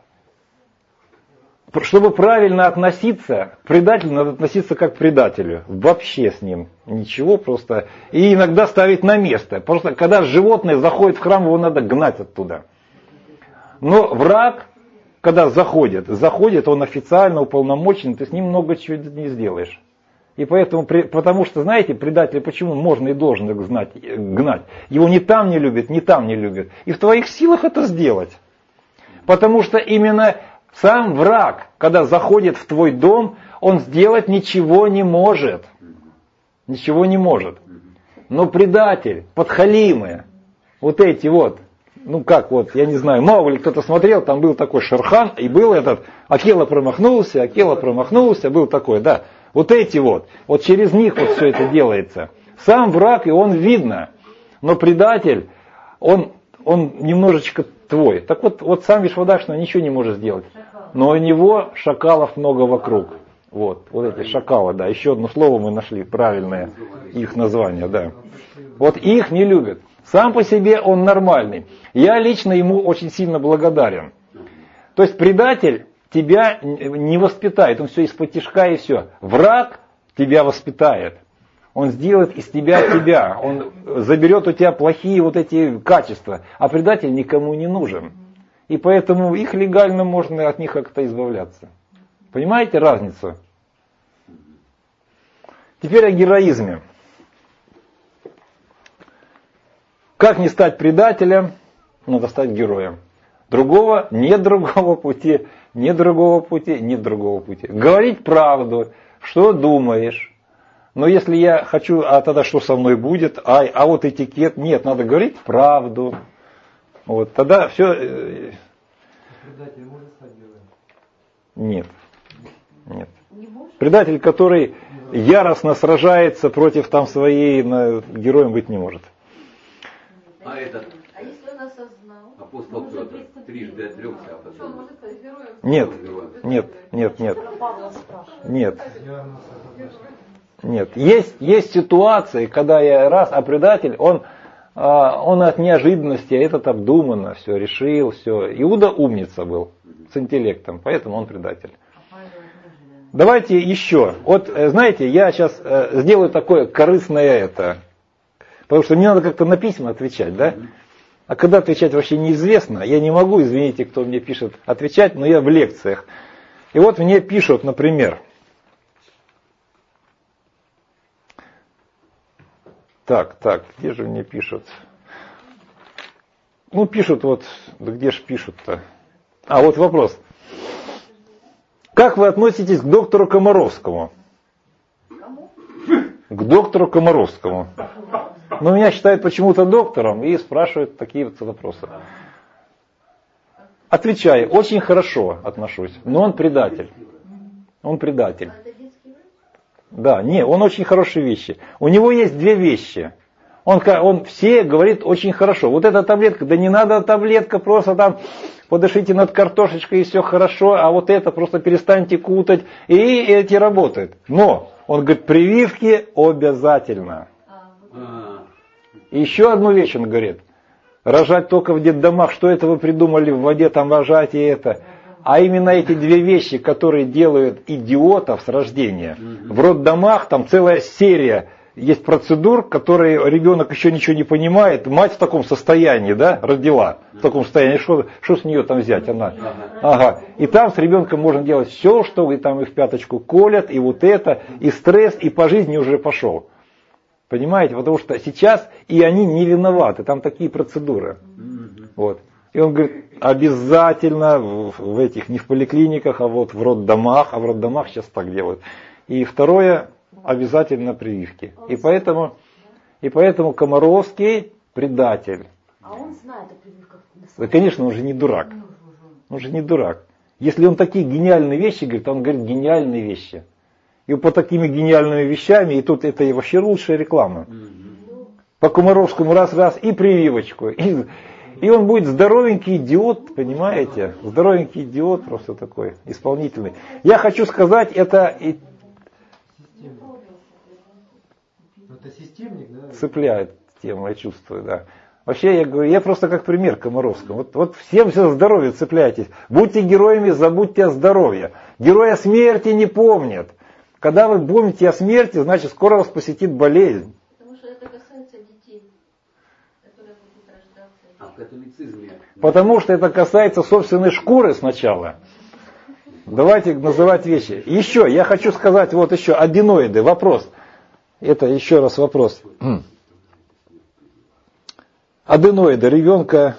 чтобы правильно относиться к предателю, надо относиться как к предателю. Вообще с ним ничего просто. И иногда ставить на место. Просто когда животное заходит в храм, его надо гнать оттуда. Но враг, когда заходит, заходит, он официально уполномочен, ты с ним много чего не сделаешь. И поэтому, потому что, знаете, предателя почему можно и должен гнать, гнать? Его ни там не любят, ни там не любят. И в твоих силах это сделать. Потому что именно сам враг, когда заходит в твой дом, он сделать ничего не может. Ничего не может. Но предатель, подхалимы, вот эти вот, ну как вот, я не знаю, Маугли кто-то смотрел, там был такой Шерхан, и был этот, Акела промахнулся, Акела промахнулся, был такой, да. Вот эти вот, вот через них вот все это делается. Сам враг, и он видно. Но предатель, он, он немножечко твой. Так вот, вот сам Вишвадакшина ничего не может сделать. Но у него шакалов много вокруг. Вот, вот эти шакалы, да. Еще одно слово мы нашли, правильное их название, да. Вот их не любят. Сам по себе он нормальный. Я лично ему очень сильно благодарен. То есть предатель тебя не воспитает, он все из-под тишка и все. Враг тебя воспитает. Он сделает из тебя тебя. Он заберет у тебя плохие вот эти качества. А предатель никому не нужен. И поэтому их легально можно от них как-то избавляться. Понимаете разницу? Теперь о героизме. Как не стать предателем? Надо стать героем. Другого, нет другого пути, нет другого пути, нет другого пути. Говорить правду, что думаешь. Но если я хочу, а тогда что со мной будет? А, а вот этикет. Нет, надо говорить правду. Вот, тогда все...
Предатель может стать героем?
Нет. Нет. Предатель, который яростно сражается против там своей, героем быть не может.
А этот
А если он осознал?
апостол Петр трижды отрекся, а
Что, он
потом...
может стать героем?
Нет, нет, нет, нет.
Павла спрашивает.
Нет.
Я на согласен.
Нет. Есть, есть ситуации, когда я раз, а предатель, он, он от неожиданности, а этот обдуманно все решил, все. Иуда умница был, с интеллектом, поэтому он предатель. Давайте еще. Вот, знаете, я сейчас сделаю такое корыстное это. Потому что мне надо как-то на письма отвечать, да? А когда отвечать вообще неизвестно, я не могу, извините, кто мне пишет, отвечать, но я в лекциях. И вот мне пишут, например, так, так, где же мне пишут? Ну, пишут вот, да где же пишут-то? А, вот вопрос. Как вы относитесь к доктору Комаровскому? К доктору Комаровскому. Но меня считают почему-то доктором и спрашивают такие вот вопросы. Отвечаю, очень хорошо отношусь, но он предатель. Он предатель. Да, не, он очень хорошие вещи. У него есть две вещи. Он, он все говорит очень хорошо. Вот эта таблетка, да не надо таблетка, просто там подышите над картошечкой и все хорошо, а вот это просто перестаньте кутать, и эти работают. Но он говорит, прививки обязательно. И еще одну вещь он говорит. Рожать только в детдомах, что это вы придумали в воде там рожать и это. А именно эти две вещи, которые делают идиотов с рождения. В роддомах там целая серия есть процедур, которые ребенок еще ничего не понимает. Мать в таком состоянии, да, родила. В таком состоянии. Что, что с нее там взять? Она. Ага. И там с ребенком можно делать все, что и там и в пяточку колят, и вот это, и стресс, и по жизни уже пошел. Понимаете? Потому что сейчас и они не виноваты. Там такие процедуры. Вот. И он говорит, обязательно в, в этих, не в поликлиниках, а вот в роддомах, а в роддомах сейчас так делают. И второе, обязательно прививки. И поэтому, и поэтому Комаровский предатель.
А он знает о прививках.
Да, конечно, он же не дурак. Он же не дурак. Если он такие гениальные вещи говорит, он говорит гениальные вещи. И по такими гениальными вещами, и тут это вообще лучшая реклама. По Комаровскому раз-раз и прививочку. И, и он будет здоровенький идиот, понимаете? Здоровенький идиот просто такой, исполнительный. Я хочу сказать, это...
Это системник, да?
Цепляет тему, я чувствую, да. Вообще, я говорю, я просто как пример Комаровскому. Вот, вот всем все здоровье цепляйтесь. Будьте героями, забудьте о здоровье. Герои о смерти не помнят. Когда вы помните о смерти, значит, скоро вас посетит болезнь.
Потому что это касается детей, которые будут рождаться.
А в католицизме...
Потому что это касается собственной шкуры сначала. Давайте называть вещи. Еще, я хочу сказать вот еще, аденоиды, вопрос. Это еще раз вопрос. Аденоиды, ребенка...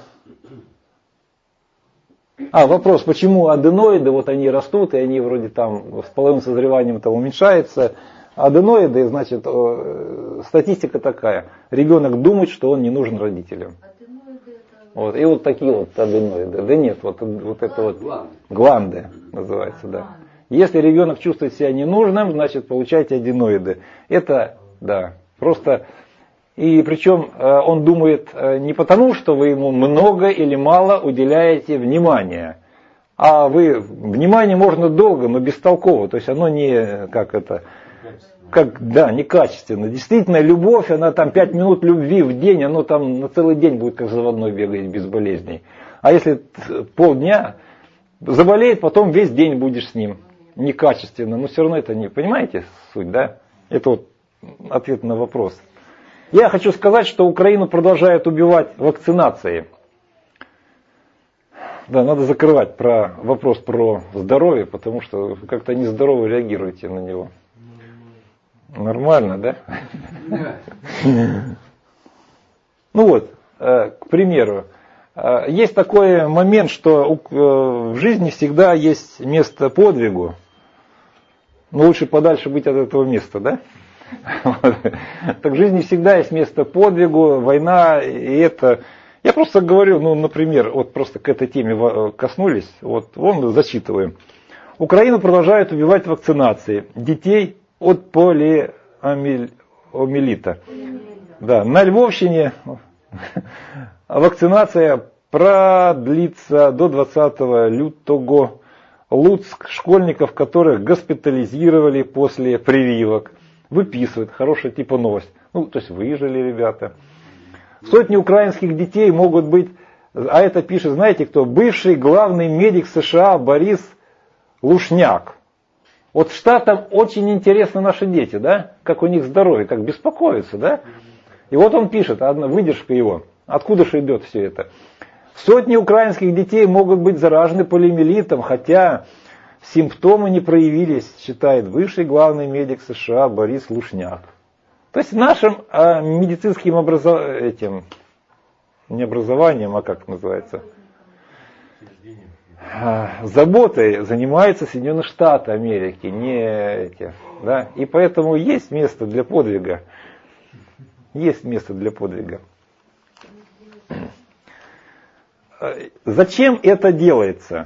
А, вопрос, почему аденоиды, вот они растут, и они вроде там с половым созреванием там уменьшаются. Аденоиды, значит, статистика такая. Ребенок думает, что он не нужен родителям.
Аденоиды это...
Вот, и вот такие вот аденоиды. Да нет, вот, вот это вот гланды называется, да. Если ребенок чувствует себя ненужным, значит, получайте аденоиды. Это, да, просто И причем он думает не потому, что вы ему много или мало уделяете внимания, а вы внимание можно долго, но бестолково, то есть оно не как это, как, да, некачественно. Действительно, любовь, она там пять минут любви в день, оно там на целый день будет как заводной бегать без болезней. А если полдня заболеет, потом весь день будешь с ним. Некачественно, но все равно это не, понимаете суть, да? Это вот ответ на вопрос. Я хочу сказать, что Украину продолжают убивать вакцинацией. Да, надо закрывать про вопрос про здоровье, потому что как-то нездорово реагируете на него. Нормально, да? Ну вот, к примеру, есть такой момент, что в жизни всегда есть место подвигу, но лучше подальше быть от этого места, да? Вот. Так в жизни всегда есть место подвигу, война, и это... Я просто говорю, ну, например, вот просто к этой теме коснулись, вот, вон зачитываем. Украину продолжают убивать вакцинации детей от полиомиелита. Да, на Львовщине вакцинация продлится до двадцатого лютого. Луцк, школьников, которых госпитализировали после прививок, выписывают. Хорошая типа новость. Ну, то есть выжили ребята. Сотни украинских детей могут быть, а это пишет, знаете кто? Бывший главный медик США Борис Лушняк. Вот штатам очень интересны наши дети, да? Как у них здоровье, как беспокоятся, да? И вот он пишет, одна выдержка его. Откуда же идет все это? Сотни украинских детей могут быть заражены полиомиелитом, хотя симптомы не проявились, считает бывший главный медик США Борис Лушняк. То есть нашим а, медицинским образованием, этим, не образованием, а как называется, а, заботой занимаются Соединенные Штаты Америки, не эти, да? И поэтому есть место для подвига. Есть место для подвига. Зачем это делается?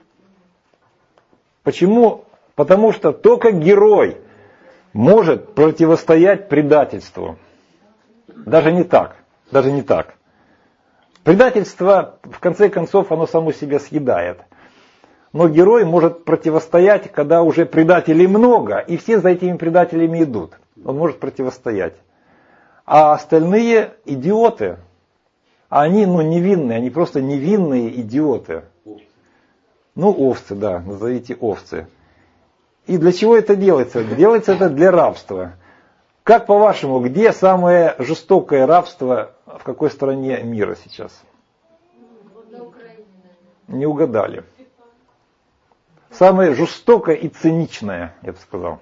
Почему? Потому что только герой может противостоять предательству. Даже не так. Даже не так. Предательство, в конце концов, оно само себя съедает. Но герой может противостоять, когда уже предателей много, и все за этими предателями идут. Он может противостоять. А остальные идиоты. А они, ну, невинные, они просто невинные идиоты. Овцы. Ну, овцы, да, назовите овцы. И для чего это делается? Делается это для рабства. Как по-вашему, где самое жестокое рабство, в какой стране мира сейчас?
На Украине, наверное.
Не угадали. Самое жестокое и циничное, я бы сказал.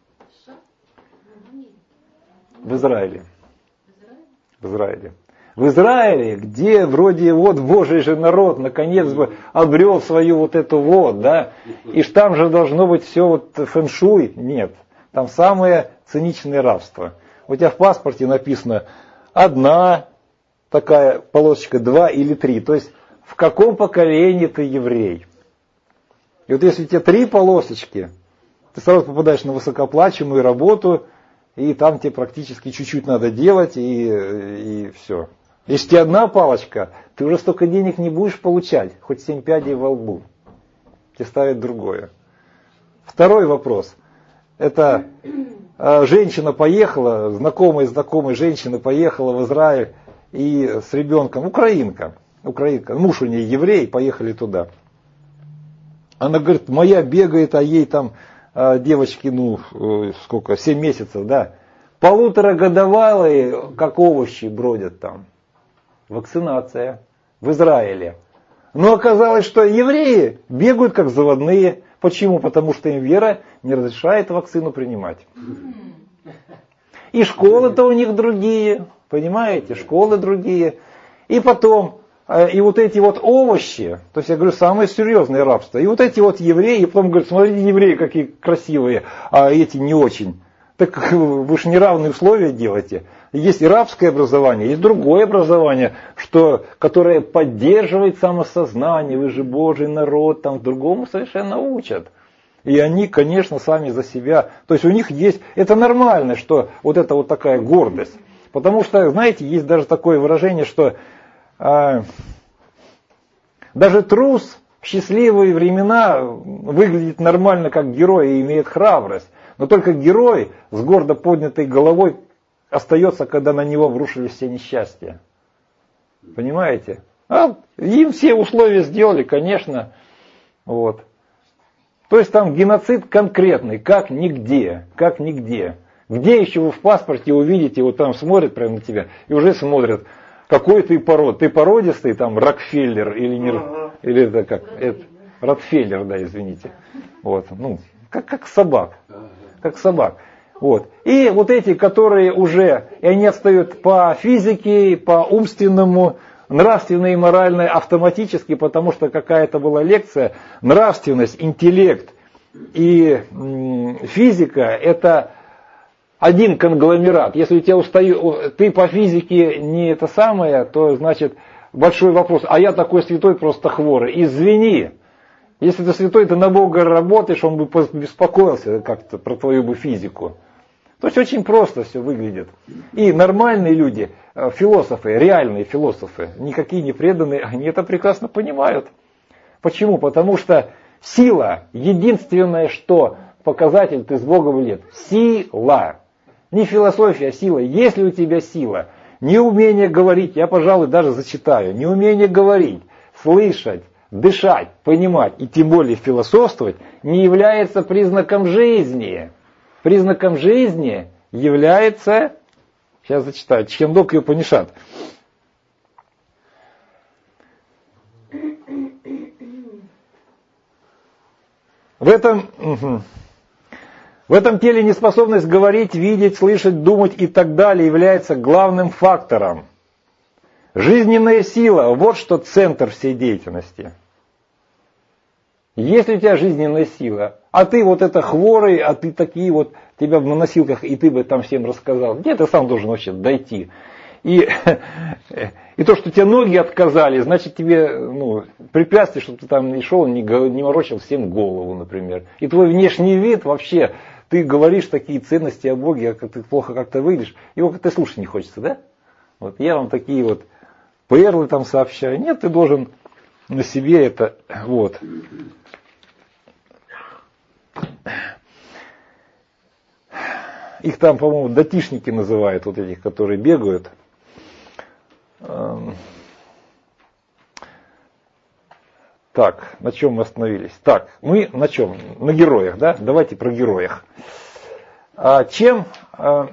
В Израиле. В Израиле. В Израиле, где вроде вот Божий же народ наконец бы обрел свою вот эту вот, да, и ж там же должно быть все вот фэншуй. Нет, там самое циничное рабство. У тебя в паспорте написано одна такая полосочка, два или три. То есть в каком поколении ты еврей. И вот если у тебя три полосочки, ты сразу попадаешь на высокооплачиваемую работу, и там тебе практически чуть-чуть надо делать, и, и все. Если тебе одна палочка, ты уже столько денег не будешь получать, хоть семь пядей во лбу. Тебе ставят другое. Второй вопрос. Это э, женщина поехала, знакомая знакомая женщина поехала в Израиль и с ребенком, украинка, украинка, муж у нее еврей, поехали туда. Она говорит, моя бегает, а ей там э, девочки, ну, э, сколько, семь месяцев, да, полуторагодовалые, как овощи, бродят там. Вакцинация в Израиле. Но оказалось, что евреи бегают как заводные. Почему? Потому что им вера не разрешает вакцину принимать. И школы-то у них другие. Понимаете? Школы другие. И потом, и вот эти вот овощи, то есть я говорю, самое серьезное рабство. И вот эти вот евреи, и потом говорят, смотрите, евреи какие красивые, а эти не очень. Так вы же неравные условия делаете. Есть и рабское образование, есть другое образование, что, которое поддерживает самосознание. Вы же Божий народ, там другому совершенно учат. И они, конечно, сами за себя. То есть у них есть, это нормально, что вот это вот такая гордость. Потому что, знаете, есть даже такое выражение, что э, даже трус в счастливые времена выглядит нормально как герой и имеет храбрость. Но только герой с гордо поднятой головой остается, когда на него обрушились все несчастья. Понимаете? А им все условия сделали, конечно. Вот. То есть там геноцид конкретный, как нигде, как нигде. Где еще вы в паспорте увидите, вот там смотрят прямо на тебя и уже смотрят, какой ты пород. Ты породистый, там, Рокфеллер или не... Ага. Или это как? Это, Ротфеллер, да, извините. Вот, ну, как, как собак. Как собак. Вот. И вот эти, которые уже, и они отстают по физике, по умственному, нравственной и моральной автоматически, потому что какая-то была лекция, нравственность, интеллект и м, физика это один конгломерат. Если у тебя устаю, ты по физике не это самое, то значит большой вопрос, а я такой святой просто хворый. Извини, если ты святой, ты на Бога работаешь, он бы беспокоился как-то про твою бы физику. То есть очень просто все выглядит. И нормальные люди, философы, реальные философы, никакие не преданные, они это прекрасно понимают. Почему? Потому что сила, единственное, что показатель ты с Богом или нет. Сила. Не философия, а сила. Если у тебя сила, неумение говорить, я, пожалуй, даже зачитаю, неумение говорить, слышать, дышать, понимать и тем более философствовать не является признаком жизни. Признаком жизни является, сейчас зачитаю, Чхендок и Упанишад. В этом, угу. в этом теле неспособность говорить, видеть, слышать, думать и так далее является главным фактором. Жизненная сила, вот что центр всей деятельности. Если у тебя жизненная сила, а ты вот это хворый, а ты такие вот, тебя на носилках, и ты бы там всем рассказал, где ты сам должен вообще дойти? И, и то, что тебе ноги отказали, значит тебе ну, препятствие, чтобы ты там не шел, не, не морочил всем голову, например. И твой внешний вид вообще, ты говоришь такие ценности о Боге, а ты плохо как-то выглядишь, его как-то слушать не хочется, да? Вот я вам такие вот перлы там сообщаю. Нет, ты должен на себе это, вот. Их там, по-моему, датишники называют, вот этих, которые бегают. Так, на чем мы остановились? Так, мы на чем? На героях, да? Давайте про героях. А чем... А,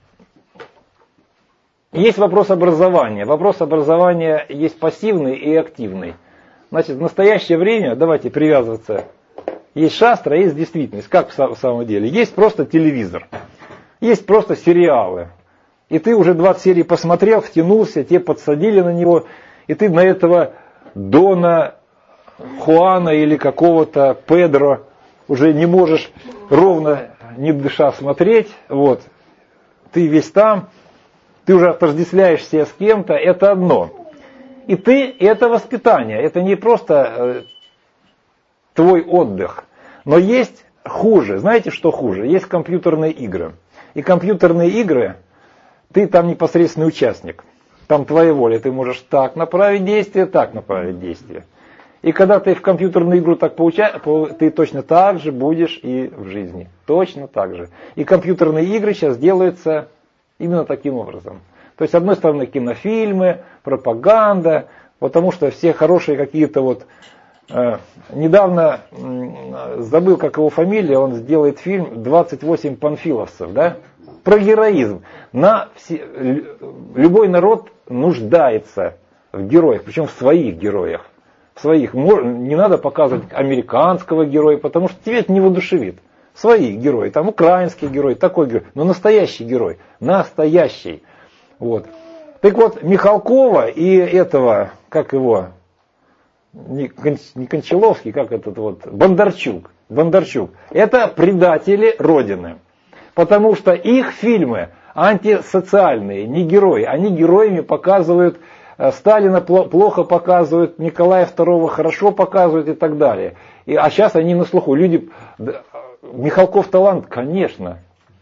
есть вопрос образования. Вопрос образования есть пассивный и активный. Значит, в настоящее время, давайте привязываться, есть шастра, есть действительность. Как в самом деле? Есть просто телевизор. Есть просто сериалы. И ты уже двадцать серий посмотрел, втянулся, тебе подсадили на него, и ты на этого Дона Хуана или какого-то Педро уже не можешь ровно, не дыша, смотреть. Вот. Ты весь там, ты уже отождествляешь себя с кем-то, это одно. И ты, это воспитание, это не просто э, твой отдых. Но есть хуже. Знаете, что хуже? Есть компьютерные игры. И компьютерные игры, ты там непосредственный участник. Там твоя воля. Ты можешь так направить действие, так направить действие. И когда ты в компьютерную игру так поучаствуешь, ты точно так же будешь и в жизни. Точно так же. И компьютерные игры сейчас делаются именно таким образом. То есть, с одной стороны, кинофильмы, пропаганда, потому что все хорошие какие-то вот... Э, недавно э, забыл, как его фамилия, он сделает фильм «двадцать восемь панфиловцев», да? Про героизм. На все, любой народ нуждается в героях, причем в своих героях. В своих. Не надо показывать американского героя, потому что тебе это не воодушевит. Своих героев, там украинский герой, такой герой, но настоящий герой, настоящий. Вот. Так вот, Михалкова и этого, как его, не, не Кончаловский, как этот вот, Бондарчук, Бондарчук, это предатели Родины. Потому что их фильмы антисоциальные, не герои, они героями показывают, Сталина плохо показывают, Николая второго хорошо показывают и так далее. И, а сейчас они на слуху, люди, Михалков талант, конечно.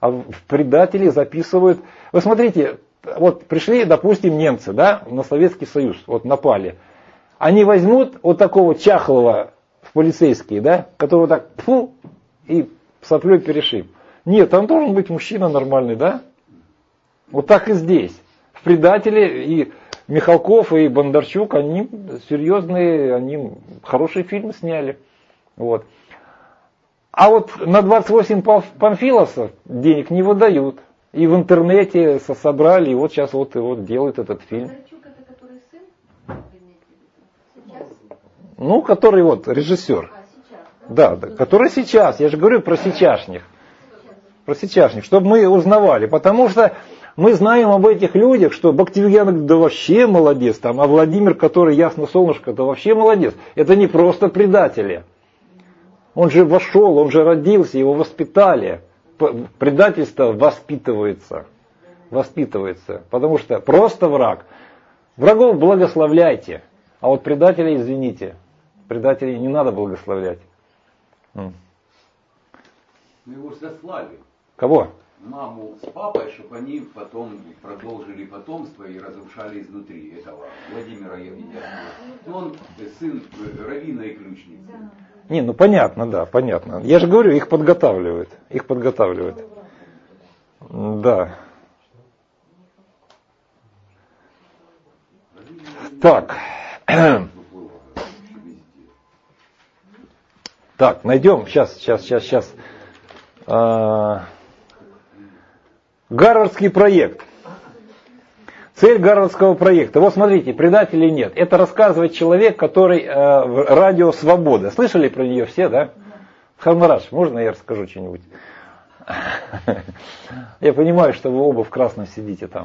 А в предатели записывают... Вы смотрите, вот пришли, допустим, немцы, да, на Советский Союз, вот напали. Они возьмут вот такого чахлого в полицейские, да, которого так фу, и соплей перешиб. Нет, там должен быть мужчина нормальный, да? Вот так и здесь. В предателе и Михалков, и Бондарчук, они серьезные, они хорошие фильмы сняли. Вот. А вот на двадцать восемь панфиловцев денег не выдают. И в интернете собрали, и вот сейчас вот, и вот делают этот фильм.
Бондарчук это который сын? Сейчас?
Ну, который вот режиссер.
А, сейчас, да?
Да, да, который сейчас. Я же говорю про сейчасшних. Про сейчасшних, чтобы мы узнавали. Потому что мы знаем об этих людях, что Бактивьян, да вообще молодец, там, а Владимир, который ясно солнышко, да вообще молодец. Это не просто предатели. Он же вошел, он же родился, его воспитали. Предательство воспитывается. Воспитывается. Потому что просто враг. Врагов благословляйте. А вот предателей, извините, предателей не надо благословлять.
Мы его сослали.
Кого?
Маму с папой, чтобы они потом продолжили потомство и разрушали изнутри этого Владимира Евгения. Он сын раввина и ключницы.
Не, ну понятно, да, понятно. Я же говорю, их подготавливают. Их подготавливают. Да. Так. Так, найдем. Сейчас, сейчас, сейчас, сейчас. А, Гарвардский проект. Цель Гарвардского проекта. Вот смотрите, предателей нет. Это рассказывает человек, который э, в радио «Свобода». Слышали про нее все, да? Хармараш, можно я расскажу что-нибудь? Я понимаю, что вы оба в красном сидите там.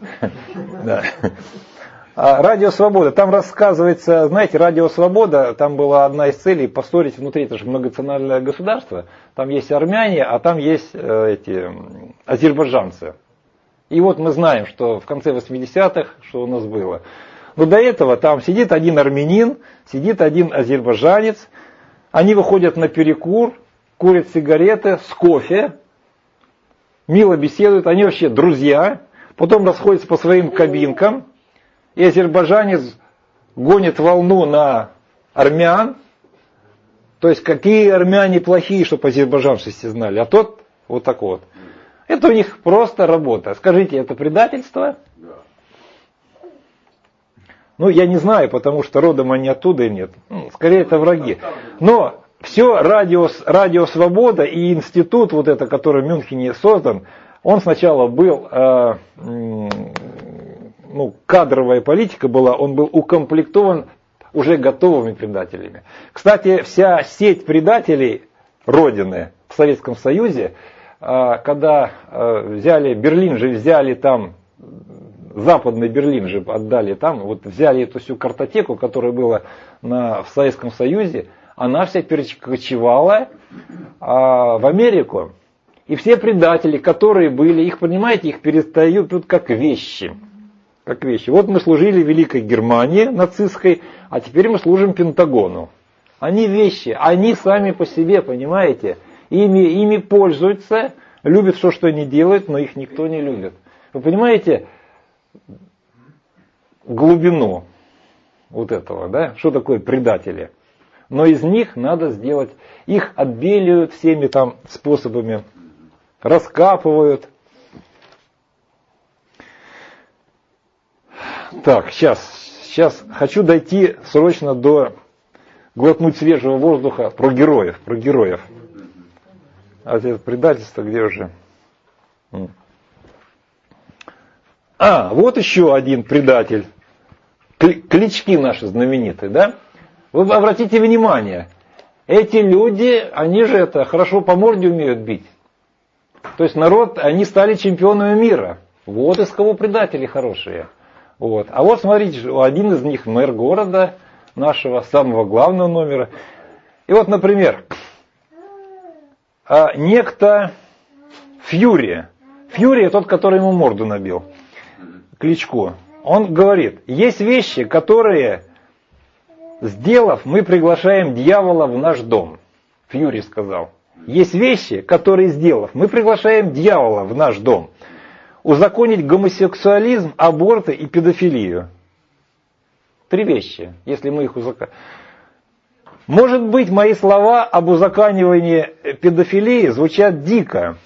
Радио «Свобода». Там рассказывается, знаете, радио «Свобода», там была одна из целей поссорить внутри, это же многонациональное государство. Там есть армяне, а там есть э, эти азербайджанцы. И вот мы знаем, что в конце восьмидесятых, что у нас было. Но до этого там сидит один армянин, сидит один азербайджанец. Они выходят на перекур, курят сигареты с кофе, мило беседуют, они вообще друзья. Потом расходятся по своим кабинкам. И азербайджанец гонит волну на армян. То есть какие армяне плохие, чтобы азербайджанцы все знали. А тот вот такой вот. Это у них просто работа. Скажите, это предательство?
Да.
Ну, я не знаю, потому что родом они оттуда и нет. Скорее, это враги. Но все радио, радио «Свобода» и институт, вот это, который в Мюнхене создан, он сначала был, э, ну, кадровая политика была, он был укомплектован уже готовыми предателями. Кстати, вся сеть предателей Родины в Советском Союзе, когда взяли Берлин же, взяли там, Западный Берлин же отдали там, вот взяли эту всю картотеку, которая была на, в Советском Союзе, она вся перекочевала а, в Америку. И все предатели, которые были, их, понимаете, их перестают тут как вещи. Как вещи. Вот мы служили Великой Германии нацистской, а теперь мы служим Пентагону. Они вещи, они сами по себе, понимаете, ими, ими пользуются, любят все, что они делают, но их никто не любит. Вы понимаете глубину вот этого, да? Что такое предатели? Но из них надо сделать, их отбеливают всеми там способами, раскапывают. Так, сейчас, сейчас хочу дойти срочно до глотнуть свежего воздуха про героев, про героев. А это предательство где уже? А, вот еще один предатель. Клички наши знаменитые, да? Вы обратите внимание, эти люди, они же это хорошо по морде умеют бить. То есть народ, они стали чемпионами мира. Вот из кого предатели хорошие. Вот. А вот смотрите, один из них мэр города нашего, самого главного номера. И вот, например, некто Фьюри. Фьюри тот, который ему морду набил. Кличко. Он говорит, есть вещи, которые, сделав, мы приглашаем дьявола в наш дом. Фьюри сказал. Есть вещи, которые сделав, мы приглашаем дьявола в наш дом. Узаконить гомосексуализм, аборты и педофилию. Три вещи, если мы их узаконим. Может быть, мои слова об узаконивании педофилии звучат дико.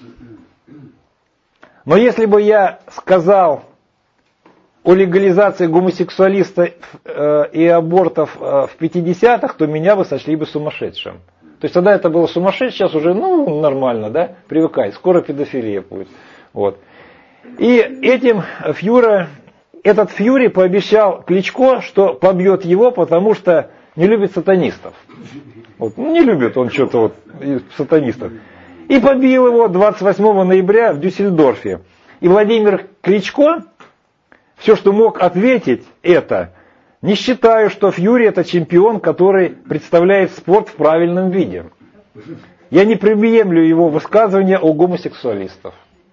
Но если бы я сказал о легализации гомосексуалистов и абортов в пятидесятых, то меня бы сочли бы сумасшедшим. То есть тогда это было сумасшедшее, сейчас уже, ну, нормально, да, привыкай, скоро педофилия будет. Вот. И этим Фьюре, этот Фьюри пообещал Кличко, что побьет его, потому что не любит сатанистов. Вот, не любит он что-то вот сатанистов. И побил его двадцать восьмого ноября в Дюссельдорфе. И Владимир Кличко, все, что мог ответить, это: не считаю, что Фьюри это чемпион, который представляет спорт в правильном виде. Я не приемлю его высказывания о гомосексуалистах.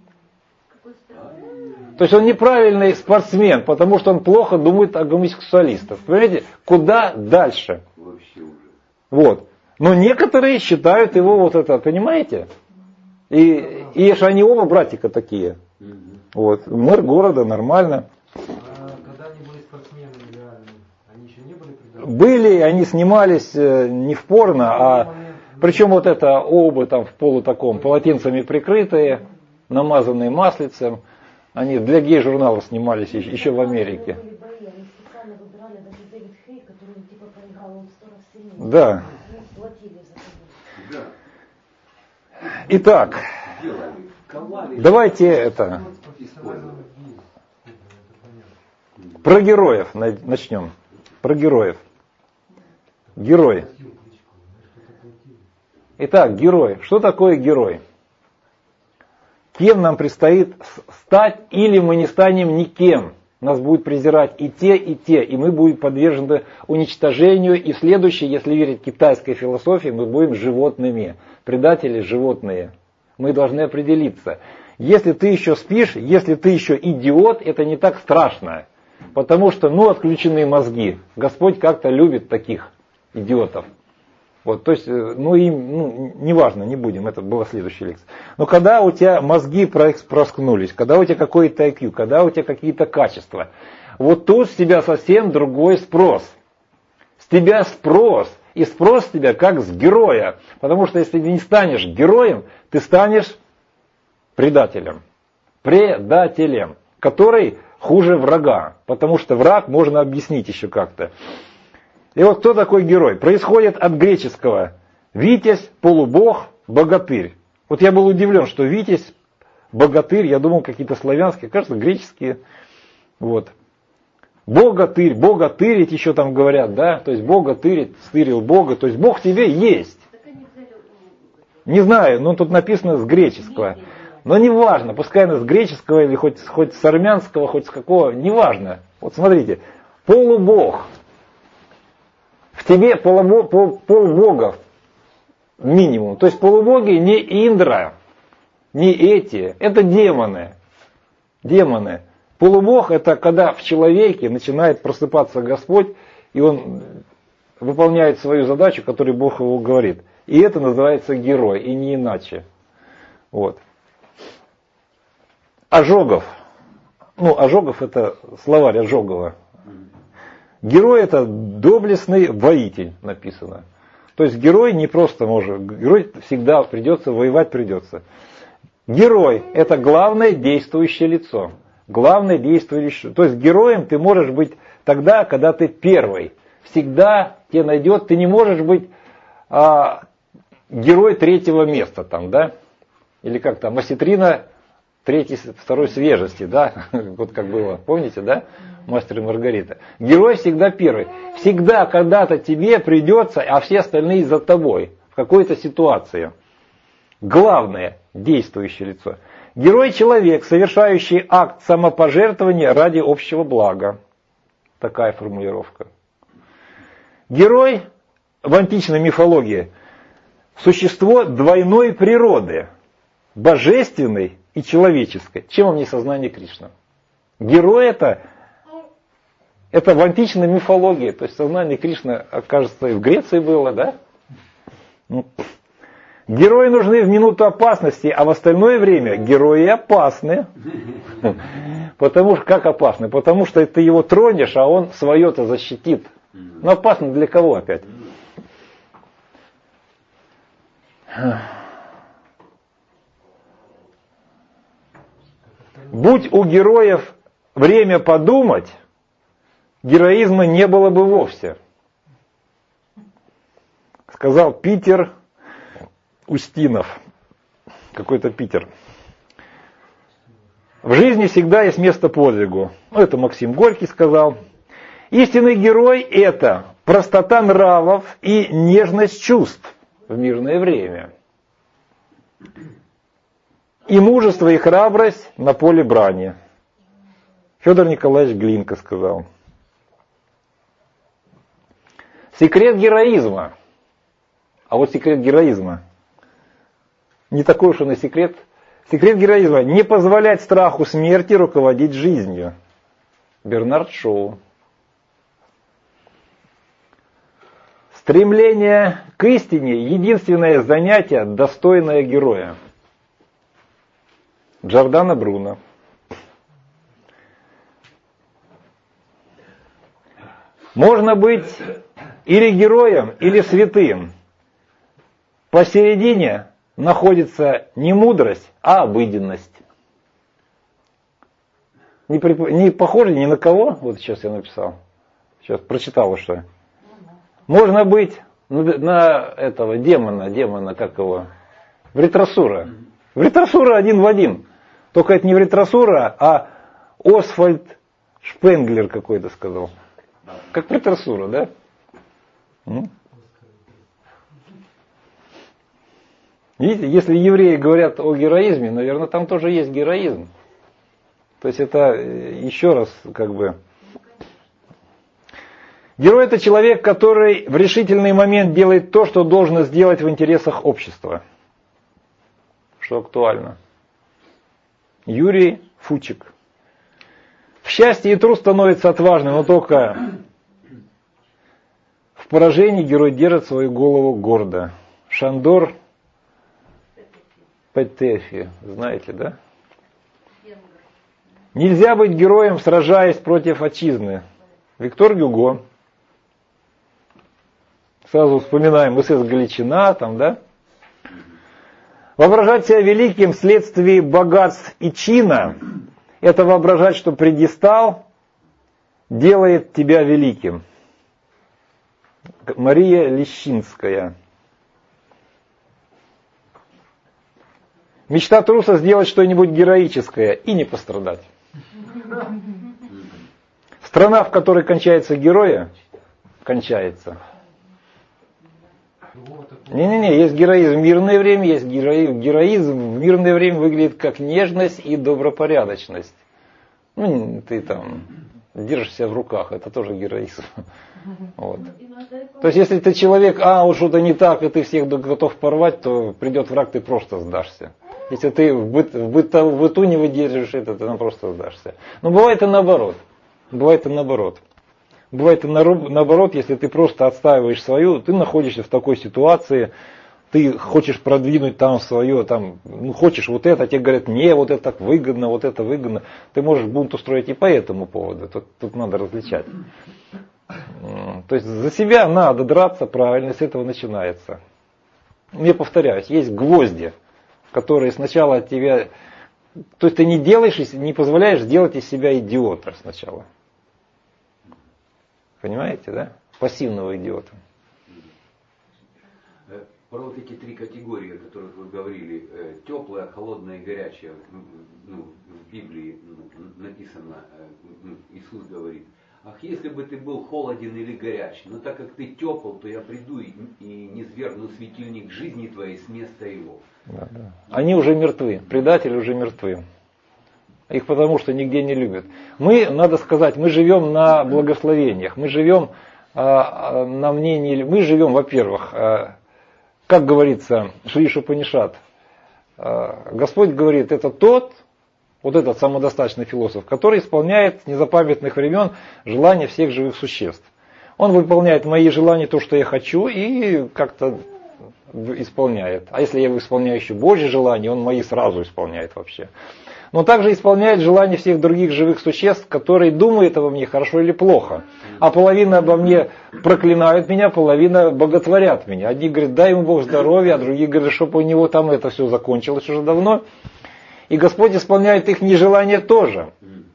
То есть он неправильный спортсмен, потому что он плохо думает о гомосексуалистах. Понимаете, куда дальше? Вот. Но некоторые считают его вот это, понимаете? И, и что они оба братика такие. Вот. Мэр города, нормально.
А когда они были спортсменами реальными, они еще не были предатели?
Были, они снимались не в порно, а причем вот это оба там в полу таком, полотенцами прикрытые, намазанные маслицем. Они для гей-журнала снимались еще, еще в Америке. Да. Итак, давайте это про героев начнем. Про героев. Герой. Итак, герой. Что такое герой? Кем нам предстоит стать, или мы не станем никем. Нас будут презирать и те, и те, и мы будем подвержены уничтожению. И следующее, если верить китайской философии, мы будем животными. Предатели животные. Мы должны определиться. Если ты еще спишь, если ты еще идиот, это не так страшно. Потому что, ну, отключены мозги. Господь как-то любит таких идиотов. Вот, то есть, ну, им, ну, неважно, не будем, это была следующая лекция. Но когда у тебя мозги проскнулись, когда у тебя какой-то ай кью, когда у тебя какие-то качества, вот тут с тебя совсем другой спрос. С тебя спрос, и спрос с тебя как с героя. Потому что если ты не станешь героем, ты станешь предателем. Предателем, который хуже врага. Потому что враг можно объяснить еще как-то. И вот кто такой герой? Происходит от греческого «витязь», «полубог», «богатырь». Вот я был удивлен, что «витязь», «богатырь», я думал какие-то славянские, кажется, греческие. Вот. «Богатырь», «богатырить» еще там говорят, да? То есть «богатырить», «стырил Бога», то есть Бог тебе есть. Не знаю, но тут написано с греческого. Но не важно, пускай она с греческого или хоть, хоть с армянского, хоть с какого, не важно. Вот смотрите, полубог. В тебе полубог, пол, полбогов минимум. То есть полубоги не Индра, не эти, это демоны. Демоны. Полубог это когда в человеке начинает просыпаться Господь, и он выполняет свою задачу, которую Бог его говорит. И это называется герой, и не иначе. Вот. Ожогов. Ну, Ожогов это словарь Ожогова. Герой это доблестный воитель, написано. То есть герой не просто может, герой всегда придется, воевать придется. Герой это главное действующее лицо. Главное действующее лицо. То есть героем ты можешь быть тогда, когда ты первый. Всегда тебя найдет, ты не можешь быть а, герой третьего места там, да? Или как там, осетрина третьей, второй свежести, да? Вот как было, помните, да? Мастер и Маргарита. Герой всегда первый. Всегда когда-то тебе придется, а все остальные за тобой. В какой-то ситуации. Главное действующее лицо. Герой человек, совершающий акт самопожертвования ради общего блага. Такая формулировка. Герой в античной мифологии существо двойной природы. Божественной и человеческой. Чем вам не сознание Кришны? Герой это Это в античной мифологии, то есть сознание Кришны, кажется, и в Греции было, да? Герои нужны в минуту опасности, а в остальное время герои опасны. Потому что, как опасны? Потому что ты его тронешь, а он свое-то защитит. Но опасно для кого опять? Будь у героев время подумать, героизма не было бы вовсе. Сказал Питер Устинов. Какой-то Питер. В жизни всегда есть место подвигу. Ну, это Максим Горький сказал. Истинный герой – это простота нравов и нежность чувств в мирное время. И мужество, и храбрость на поле брани. Федор Николаевич Глинка сказал. Секрет героизма. А вот секрет героизма. Не такой уж он и секрет. Секрет героизма. Не позволять страху смерти руководить жизнью. Бернард Шоу. Стремление к истине – единственное занятие, достойное героя. Джордано Бруно. Можно быть или героем, или святым. Посередине находится не мудрость, а обыденность. Не, при, не похоже ни на кого. Вот сейчас я написал. Сейчас прочитал что. Можно быть на, на этого демона, демона, как его, Вритрасура. Вритрасура один в один. Только это не Вритрасура, а Освальд Шпенглер какой-то сказал. Как Вритрасура, да? М? Видите, если евреи говорят о героизме, наверное, там тоже есть героизм. То есть это еще раз как бы... Герой – это человек, который в решительный момент делает то, что должно сделать в интересах общества. Что актуально. Юрий Фучик. В счастье и труд становится отважным, но только в поражении герой держит свою голову гордо. Шандор Петефи, знаете, да? Нельзя быть героем, сражаясь против отчизны. Виктор Гюго. Сразу вспоминаем эс эс Галичина, там, да? Воображать себя великим вследствие богатств и чина – это воображать, что пьедестал делает тебя великим. Мария Лещинская. Мечта труса сделать что-нибудь героическое и не пострадать. Страна, в которой кончается героя, кончается. Не-не-не, есть героизм в мирное время, есть героизм. Героизм в мирное время выглядит как нежность и добропорядочность. Ну, ты там держишь себя в руках, это тоже героизм. Вот. То есть, если ты человек, а, вот что-то не так, и ты всех готов порвать, то придет враг, ты просто сдашься. Если ты в, быт, в, быту, в быту не выдержишь это, ты просто сдашься. Но бывает и наоборот. Бывает и наоборот. Бывает и наоборот, если ты просто отстаиваешь свою, ты находишься в такой ситуации, ты хочешь продвинуть там свое, там, ну, хочешь вот это, тебе говорят, не, вот это так выгодно, вот это выгодно. Ты можешь бунт устроить и по этому поводу, тут, тут надо различать. То есть за себя надо драться правильно, с этого начинается. Я повторяюсь, есть гвозди, которые сначала от тебя... То есть ты не делаешь, не позволяешь сделать из себя идиота сначала. Понимаете, да? Пассивного идиота.
Про вот эти три категории, о которых вы говорили, теплая, холодная и горячая, ну, в Библии написано, Иисус говорит, ах, если бы ты был холоден или горяч, но так как ты тепл, то я приду и, и низвергну светильник жизни твоей с места его.
Да, да. Они уже мертвы, предатели уже мертвы. Их потому что нигде не любят. Мы, надо сказать, мы живем на благословениях, мы живем а, на мнении, мы живем, во-первых, а, как говорится, Шри Шупанишат, а, Господь говорит, это тот, вот этот самодостаточный философ, который исполняет с незапамятных времен желания всех живых существ. Он выполняет мои желания, то, что я хочу, и как-то исполняет. А если я исполняю еще Божьи желания, он мои сразу исполняет вообще. Но также исполняет желания всех других живых существ, которые думают обо мне хорошо или плохо. А половина обо мне проклинают меня, половина боготворят меня. Одни говорят, дай ему Бог здоровья, а другие говорят, чтобы у него там это все закончилось уже давно. И Господь исполняет их нежелания тоже.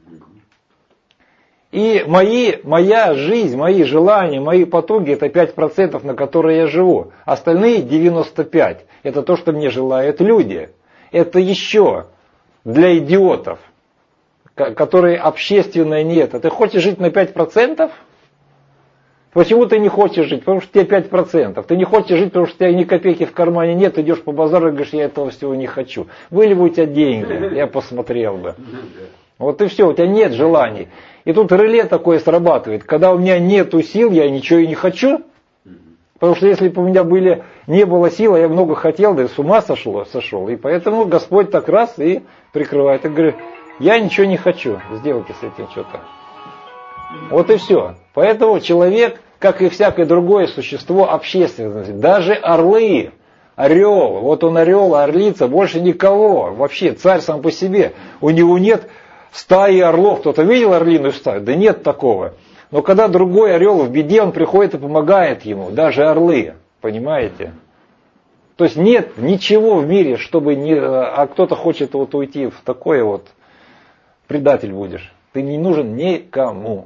И мои, моя жизнь, мои желания, мои потуги — это пять процентов, на которые я живу. Остальные девяносто пять процентов — это то, что мне желают люди. Это еще для идиотов, которые общественное нет. А ты хочешь жить на пять процентов? Почему ты не хочешь жить? Потому что тебе пять процентов. Ты не хочешь жить, потому что у тебя ни копейки в кармане нет, идешь по базару и говоришь, я этого всего не хочу. Были бы у тебя деньги, я посмотрел бы. Вот и все, у тебя нет желаний. И тут реле такое срабатывает. Когда у меня нету сил, я ничего и не хочу. Потому что если бы у меня были, не было сил, а я много хотел, да и с ума сошло, сошел. И поэтому Господь так раз и прикрывает. И говорит, я ничего не хочу, сделайте с этим что-то. Вот и все. Поэтому человек, как и всякое другое существо общественности, даже орлы, орел, вот он орел, орлица, больше никого. Вообще царь сам по себе. У него нет стаи орлов. Кто-то видел орлиную стаю? Да нет такого. Но когда другой орел в беде, он приходит и помогает ему. Даже орлы. Понимаете? То есть нет ничего в мире, чтобы не... А кто-то хочет вот уйти в такое вот... Предатель будешь. Ты не нужен никому.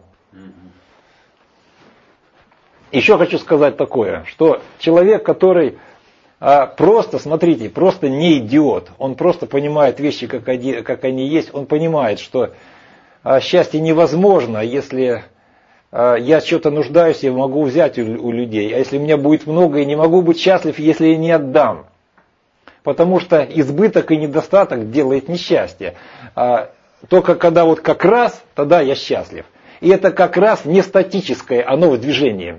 Еще хочу сказать такое, что человек, который а, просто, смотрите, просто не идиот, он просто понимает вещи, как они, как они есть, он понимает, что а, счастье невозможно, если а, я что-то нуждаюсь, я могу взять у, у людей, а если у меня будет много, я не могу быть счастлив, если я не отдам. Потому что избыток и недостаток делает несчастье. А, только когда вот как раз, тогда я счастлив. И это как раз не статическое, оно в движении.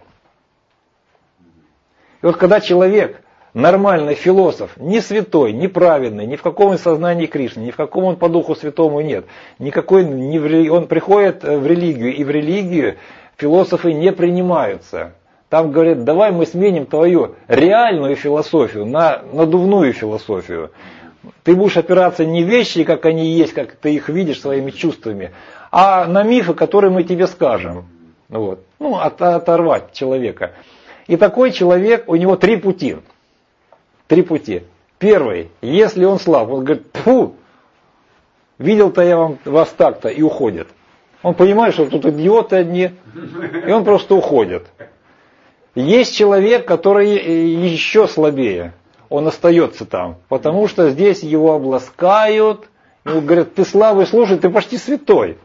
И вот когда человек, нормальный философ, не святой, не праведный, ни в каком он сознании Кришны, ни в каком он по Духу Святому нет, никакой, не в, он приходит в религию, и в религию философы не принимаются. Там говорят, давай мы сменим твою реальную философию на надувную философию. Ты будешь опираться не в вещи, как они есть, как ты их видишь своими чувствами, а на мифы, которые мы тебе скажем. Вот. Ну, от, оторвать человека. И такой человек, у него три пути. Три пути. Первый, если он слаб, он говорит, фу, видел-то я вам, вас так-то, и уходит. Он понимает, что тут идиоты одни, и он просто уходит. Есть человек, который еще слабее, он остается там, потому что здесь его обласкают, ему говорят, ты слабый, слушай, ты почти святой.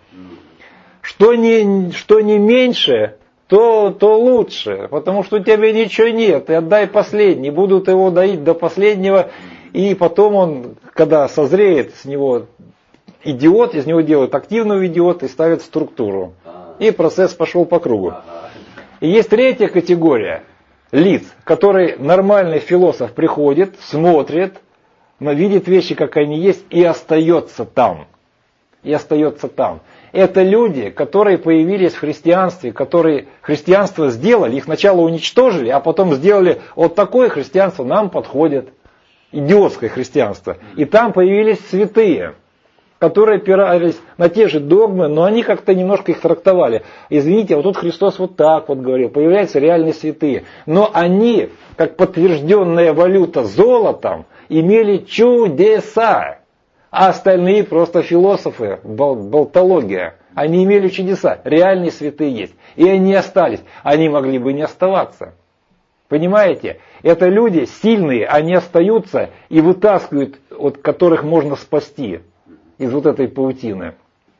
Что не, что не меньше, то, то лучше, потому что у тебя ничего нет, и отдай последний, будут его доить до последнего, и потом он, когда созреет, с него идиот, из него делают активного идиота и ставят структуру. И процесс пошел по кругу. И есть третья категория лиц, который нормальный философ приходит, смотрит, видит вещи, как они есть, и остается там. И остается там. Это люди, которые появились в христианстве, которые христианство сделали, их сначала уничтожили, а потом сделали вот такое христианство, нам подходит, идиотское христианство. И там появились святые, которые опирались на те же догмы, но они как-то немножко их трактовали. Извините, вот тут Христос вот так вот говорил, появляются реальные святые. Но они, как подтвержденная валюта золотом, имели чудеса. А остальные просто философы, бол, болтология. Они имели чудеса. Реальные святые есть. И они остались. Они могли бы не оставаться. Понимаете? Это люди сильные, они остаются и вытаскивают, от которых можно спасти из вот этой паутины.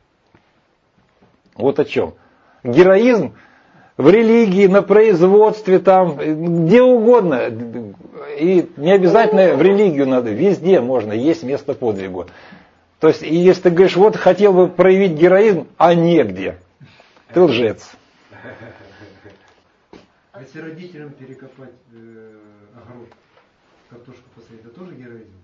Вот о чем. Героизм в религии, на производстве, там, где угодно. И не обязательно в религию надо, везде можно, есть место подвигу. То есть, если ты говоришь, вот хотел бы проявить героизм, а негде, ты лжец.
А если родителям перекопать э, огород, картошку посадить, это тоже героизм?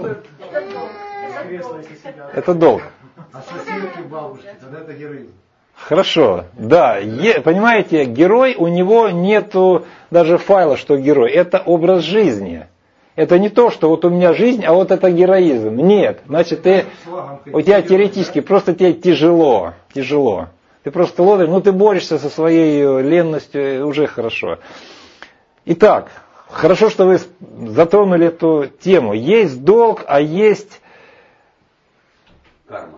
Это долг.
А соседки, бабушки, тогда это героизм.
Хорошо, да, е, понимаете, герой, у него нету даже файла, что герой, это образ жизни. Это не то, что вот у меня жизнь, а вот это героизм. Нет, значит, ты, у тебя теоретически просто тебе тяжело, тяжело. Ты просто лодырь, ну ты борешься со своей ленностью, уже хорошо. Итак, хорошо, что вы затронули эту тему. Есть долг, а есть
Карма.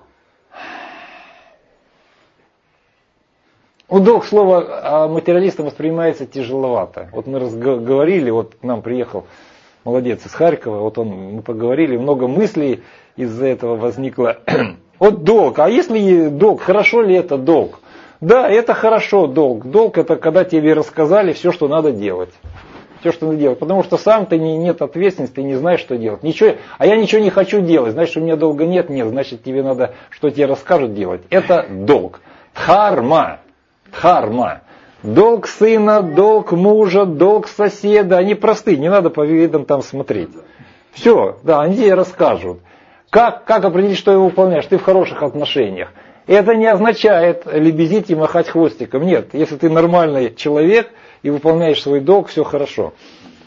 Ну, долг, слово материалистам воспринимается тяжеловато. Вот мы разговаривали, вот к нам приехал молодец из Харькова, вот он, мы поговорили, много мыслей из-за этого возникло. Вот долг, а если долг, хорошо ли это долг? Да, это хорошо долг. Долг это когда тебе рассказали все, что надо делать. Все, что надо делать. Потому что сам ты не, нет ответственности, ты не знаешь, что делать. Ничего, а я ничего не хочу делать, значит, у меня долга нет, нет, значит, тебе надо, что тебе расскажут делать. Это долг. Дхарма. Дхарма. Долг сына, долг мужа, долг соседа, они простые, не надо по видам там смотреть. Все, да, они тебе расскажут. Как, как определить, что его выполняешь? Ты в хороших отношениях. Это не означает лебезить и махать хвостиком. Нет, если ты нормальный человек и выполняешь свой долг, все хорошо.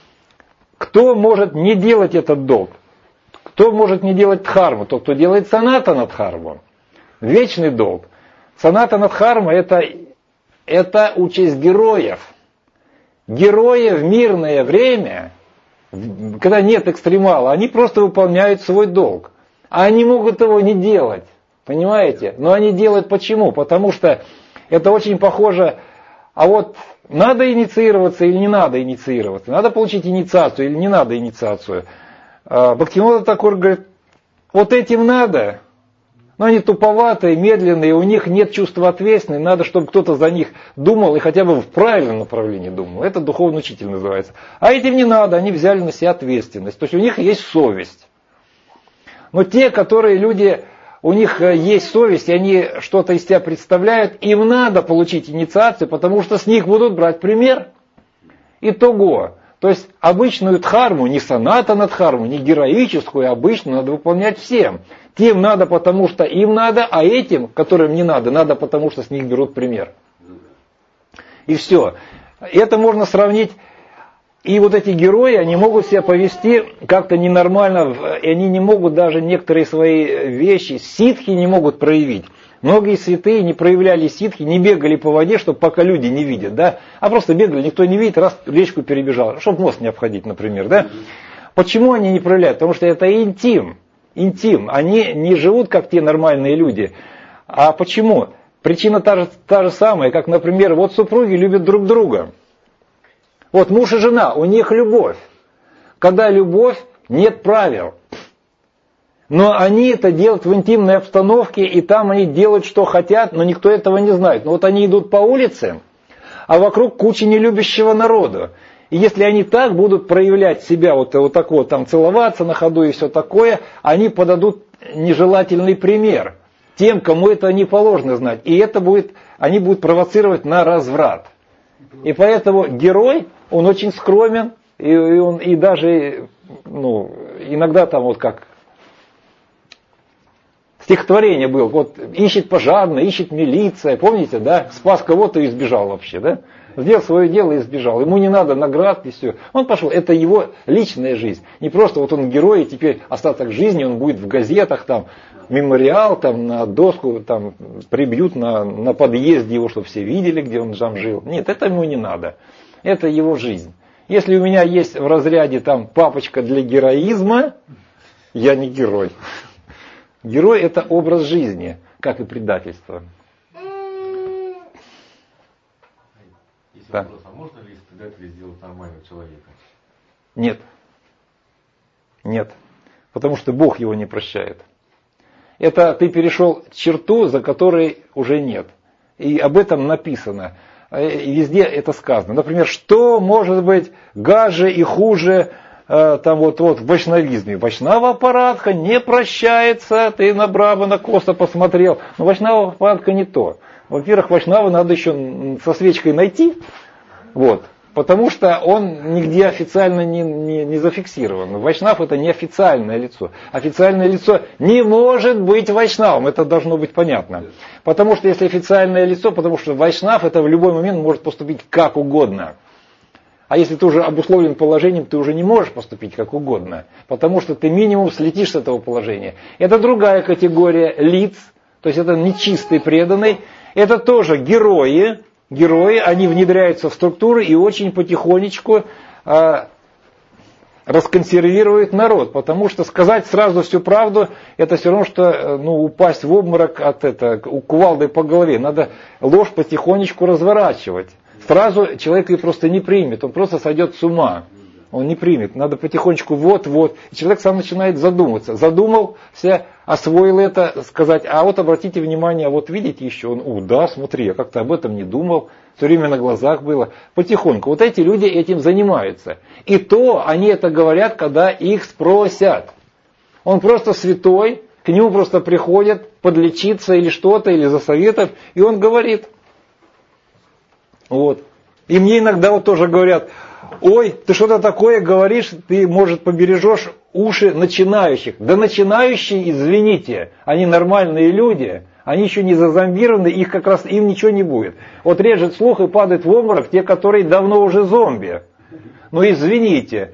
Кто может не делать этот долг? Кто может не делать дхарму? Тот, кто делает санатана дхарму. Вечный долг. Санатана дхарма это... Это участь героев. Герои в мирное время, когда нет экстремала, они просто выполняют свой долг. А они могут его не делать. Понимаете? Но они делают почему? Потому что это очень похоже. А вот надо инициироваться или не надо инициироваться? Надо получить инициацию или не надо инициацию? Бхактивинода Тхакур говорит, вот этим надо. Но они туповатые, медленные, у них нет чувства ответственности, надо, чтобы кто-то за них думал и хотя бы в правильном направлении думал. Это духовный учитель называется. А этим не надо, они взяли на себя ответственность. То есть у них есть совесть. Но те, которые люди, у них есть совесть, и они что-то из себя представляют, им надо получить инициацию, потому что с них будут брать пример. Итого. То есть обычную дхарму, не санатана дхарму, не героическую, обычную надо выполнять всем. Тем надо, потому что им надо, а этим, которым не надо, надо, потому что с них берут пример. И все. Это можно сравнить. И вот эти герои, они могут себя повести как-то ненормально, и они не могут даже некоторые свои вещи, ситхи не могут проявить. Многие святые не проявляли ситхи, не бегали по воде, чтобы пока люди не видят, да, а просто бегали, никто не видит, раз речку перебежал, чтобы мост не обходить, например, да. Почему они не проявляют? Потому что это интим. Интим. Они не живут, как те нормальные люди. А почему? Причина та же, та же самая, как, например, вот супруги любят друг друга. Вот муж и жена, у них любовь. Когда любовь, нет правил. Но они это делают в интимной обстановке, и там они делают, что хотят, но никто этого не знает. Но вот они идут по улице, а вокруг куча нелюбящего народа. И если они так будут проявлять себя, вот, вот так вот, там, целоваться на ходу и все такое, они подадут нежелательный пример тем, кому это не положено знать. И это будет, они будут провоцировать на разврат. И поэтому герой, он очень скромен, и, и, он, и даже ну, иногда там вот как стихотворение было, вот ищет пожарная, ищет милиция, помните, да, спас кого-то и сбежал вообще, да. Сделал свое дело и сбежал. Ему не надо наград и все. Он пошел. Это его личная жизнь. Не просто вот он герой, и теперь остаток жизни он будет в газетах, там, мемориал, там, на доску, там, прибьют на, на подъезде его, чтобы все видели, где он там жил. Нет, это ему не надо. Это его жизнь. Если у меня есть в разряде там папочка для героизма, я не герой. Герой это образ жизни, как и предательство.
Да. Вопрос, а можно ли из предателя сделать нормального человека?
Нет. Нет. Потому что Бог его не прощает. Это ты перешел черту, за которой уже нет. И об этом написано. И везде это сказано. Например, что может быть гаже и хуже там вот, вот в вайшнавизме? Вайшнава Парадха не прощается. Ты на Брахмана Коса посмотрел. Но Вайшнава Парадха не то. Во-первых, вайшнаву надо еще со свечкой найти. Вот. Потому что он нигде официально не, не, не зафиксирован. Вайшнав это не официальное лицо. Официальное лицо не может быть вайшнавом. Это должно быть понятно. Потому что если официальное лицо, потому что вайшнав это в любой момент может поступить как угодно. А если ты уже обусловлен положением, ты уже не можешь поступить как угодно. Потому что ты минимум слетишь с этого положения. Это другая категория лиц. То есть это нечистый преданный. Это тоже герои. Герои, они внедряются в структуры и очень потихонечку э, расконсервируют народ. Потому что сказать сразу всю правду, это все равно, что ну, упасть в обморок от это, у кувалдой по голове. Надо ложь потихонечку разворачивать. Сразу человек ее просто не примет, он просто сойдет с ума. Он не примет. Надо потихонечку вот-вот. И человек сам начинает задумываться. Задумался, освоил это, сказать, а вот обратите внимание, вот видите еще, он, о, да, смотри, я как-то об этом не думал, все время на глазах было. Потихоньку. Вот эти люди этим занимаются. И то они это говорят, когда их спросят. Он просто святой, к нему просто приходят подлечиться или что-то, или за советом, и он говорит. Вот. И мне иногда вот тоже говорят, ой, ты что-то такое говоришь, ты, может, побережешь уши начинающих. Да начинающие, извините, они нормальные люди, они еще не зазомбированы, их как раз им ничего не будет. Вот режет слух и падает в обморок те, которые давно уже зомби. Ну извините,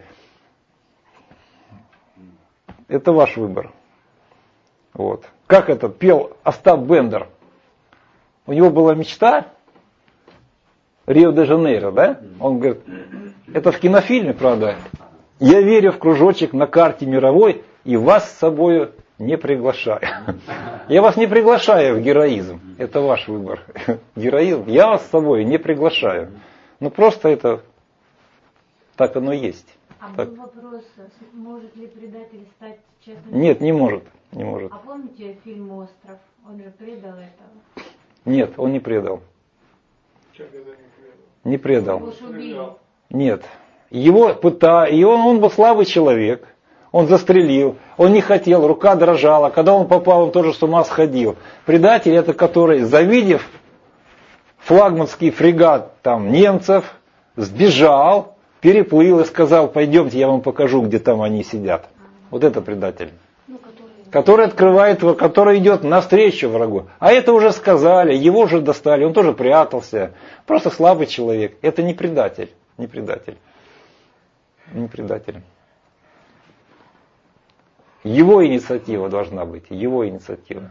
это ваш выбор. Вот. Как это пел Остап Бендер? У него была мечта Рио-де-Жанейро, да? Он говорит, это в кинофильме, правда. Я верю в кружочек на карте мировой и вас с собой не приглашаю. Я вас не приглашаю в героизм. Это ваш выбор. Героизм. Я вас с собой не приглашаю. Ну просто это так оно есть.
А
так.
был вопрос, может ли предатель стать честным?
Нет, не может. Не может.
А помните фильм «Остров»? Он же предал этого.
Нет, он не предал. Не предал.
Его же убили.
Нет. Его пытали, и он, он был слабый человек. Он застрелил, он не хотел, рука дрожала. Когда он попал, он тоже с ума сходил. Предатель это который, завидев флагманский фрегат там, немцев, сбежал, переплыл и сказал, пойдемте, я вам покажу, где там они сидят. Вот это предатель.
Ну, который...
Который открывает, который идет навстречу врагу. А это уже сказали, его уже достали, он тоже прятался. Просто слабый человек. Это не предатель. Не предатель. Не предатель. Его инициатива должна быть. Его инициатива.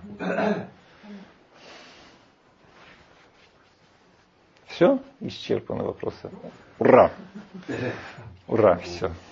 Все? Исчерпаны вопросы. Ура! Ура! Все.